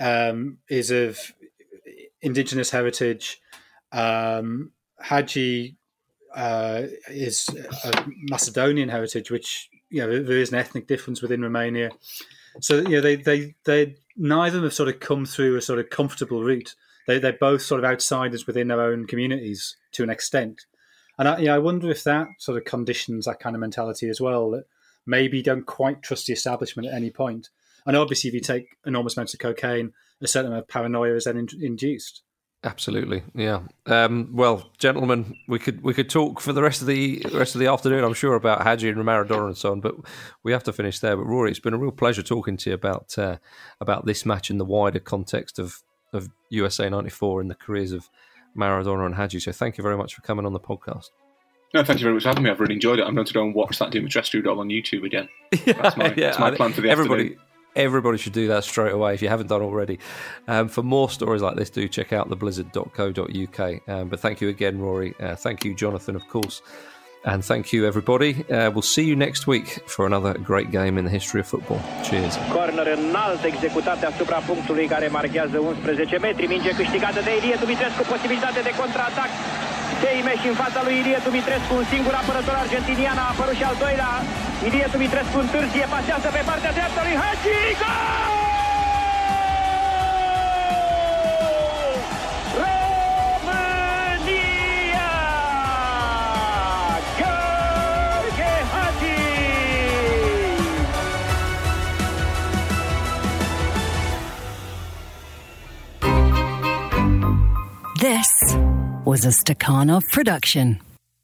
[SPEAKER 21] um, is of indigenous heritage. Um, Hadji uh, is of Macedonian heritage, which, you know, there is an ethnic difference within Romania. So, you know, they, they, they neither of them have sort of come through a sort of comfortable route. They, they're both sort of outsiders within their own communities to an extent. And I, you know, I wonder if that sort of conditions that kind of mentality as well, that maybe you don't quite trust the establishment at any point. And obviously, if you take enormous amounts of cocaine, a certain amount of paranoia is then in, induced.
[SPEAKER 19] Absolutely, yeah. Um, well, gentlemen, we could we could talk for the rest of the rest of the afternoon, I'm sure, about Hadji and Maradona and so on, but we have to finish there. But Rory, it's been a real pleasure talking to you about uh, about this match in the wider context of, of U S A ninety-four and the careers of Maradona and Hadji. So thank you very much for coming on the podcast.
[SPEAKER 20] No, thank you very much for having me. I've really enjoyed it. I'm going to go and watch that Dimitrescu doll on YouTube again. That's my,
[SPEAKER 19] yeah,
[SPEAKER 20] that's my plan for the
[SPEAKER 19] everybody,
[SPEAKER 20] afternoon.
[SPEAKER 19] Everybody should do that straight away if you haven't done already. Um, for more stories like this, do check out the blizzard dot co dot uk. Um, but thank you again, Rory. Uh, thank you, Jonathan, of course. And thank you, everybody. Uh, we'll see you next week for another great game in the history of football. Cheers.
[SPEAKER 18] Corner înalt executat asupra punctului care marchează unsprezece metri. Minge câștigată de Ilie Dumitrescu, posibilitate de contraatac. Teimeș în fața lui Ilie Dumitrescu, un singur apărător argentinian, a apărut și al doilea. Ilie Dumitrescu întârzie, pasează pe partea dreaptă lui Hadji. Gol! România! Gheorghe Hadji!
[SPEAKER 23] This was a Stakhanov production.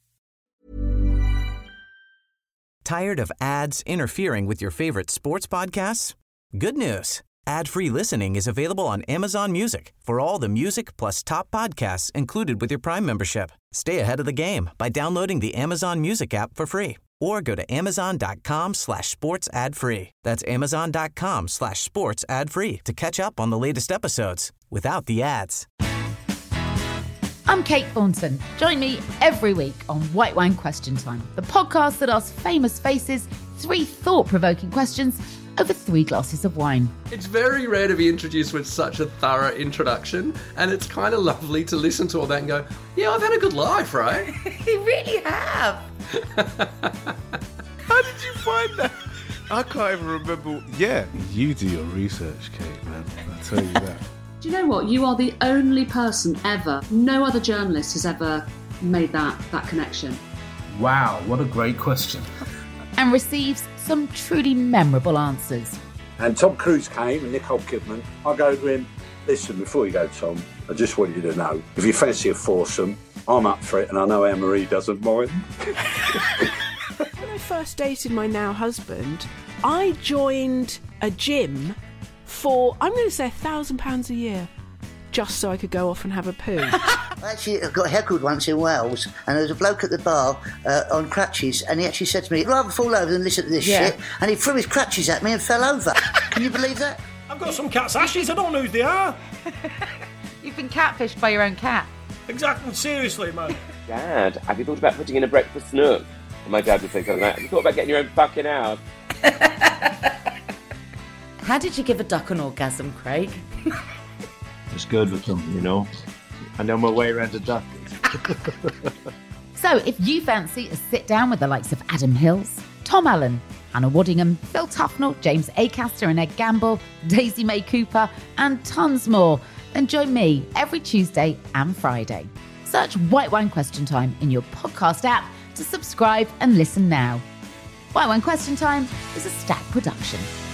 [SPEAKER 4] Tired of ads interfering with your favorite sports podcasts? Good news. Ad-free listening is available on Amazon Music for all the music plus top podcasts included with your Prime membership. Stay ahead of the game by downloading the Amazon Music app for free or go to amazon.com slash sports ad free. That's amazon.com slash sports ad free to catch up on the latest episodes without the ads.
[SPEAKER 5] I'm Kate Thornton. Join me every week on White Wine Question Time, the podcast that asks famous faces three thought-provoking questions over three glasses of wine.
[SPEAKER 6] It's very rare to be introduced with such a thorough introduction, and it's kind of lovely to listen to all that and go, yeah, I've had a good life, right?
[SPEAKER 15] You really have.
[SPEAKER 8] How did you find that? I can't even remember. Yeah, you do your research, Kate, man. I'll tell you that.
[SPEAKER 9] Do you know what? You are the only person ever, no other journalist has ever made that, that connection.
[SPEAKER 24] Wow, what a great question.
[SPEAKER 5] And receives some truly memorable answers.
[SPEAKER 11] And Tom Cruise came and Nicole Kidman. I go to him, listen, before you go, Tom, I just want you to know, if you fancy a foursome, I'm up for it, and I know Anne-Marie doesn't mind.
[SPEAKER 7] When I first dated my now husband, I joined a gym for, I'm going to say, a thousand pounds a year, just so I could go off and have a poo.
[SPEAKER 12] I actually got heckled once in Wales, and there was a bloke at the bar uh, on crutches, and he actually said to me, I'd rather fall over than listen to this
[SPEAKER 7] Yeah.
[SPEAKER 12] shit, and he threw his crutches at me and fell over. Can you believe that?
[SPEAKER 13] I've got some cat's ashes, I don't know who they are.
[SPEAKER 5] You've been catfished by your own cat.
[SPEAKER 13] Exactly, seriously, man.
[SPEAKER 14] Dad, have you thought about putting in a breakfast nook? And my dad would say something like, have you thought about getting your own fucking house?
[SPEAKER 15] How did you give a duck an orgasm, Craig?
[SPEAKER 10] It's good with them, you know. I know my way around a duck.
[SPEAKER 5] So if you fancy a sit down with the likes of Adam Hills, Tom Allen, Hannah Waddingham, Phil Tufnell, James Acaster and Ed Gamble, Daisy May Cooper, and tons more, then join me every Tuesday and Friday. Search White Wine Question Time in your podcast app to subscribe and listen now. White Wine Question Time is a Stack production.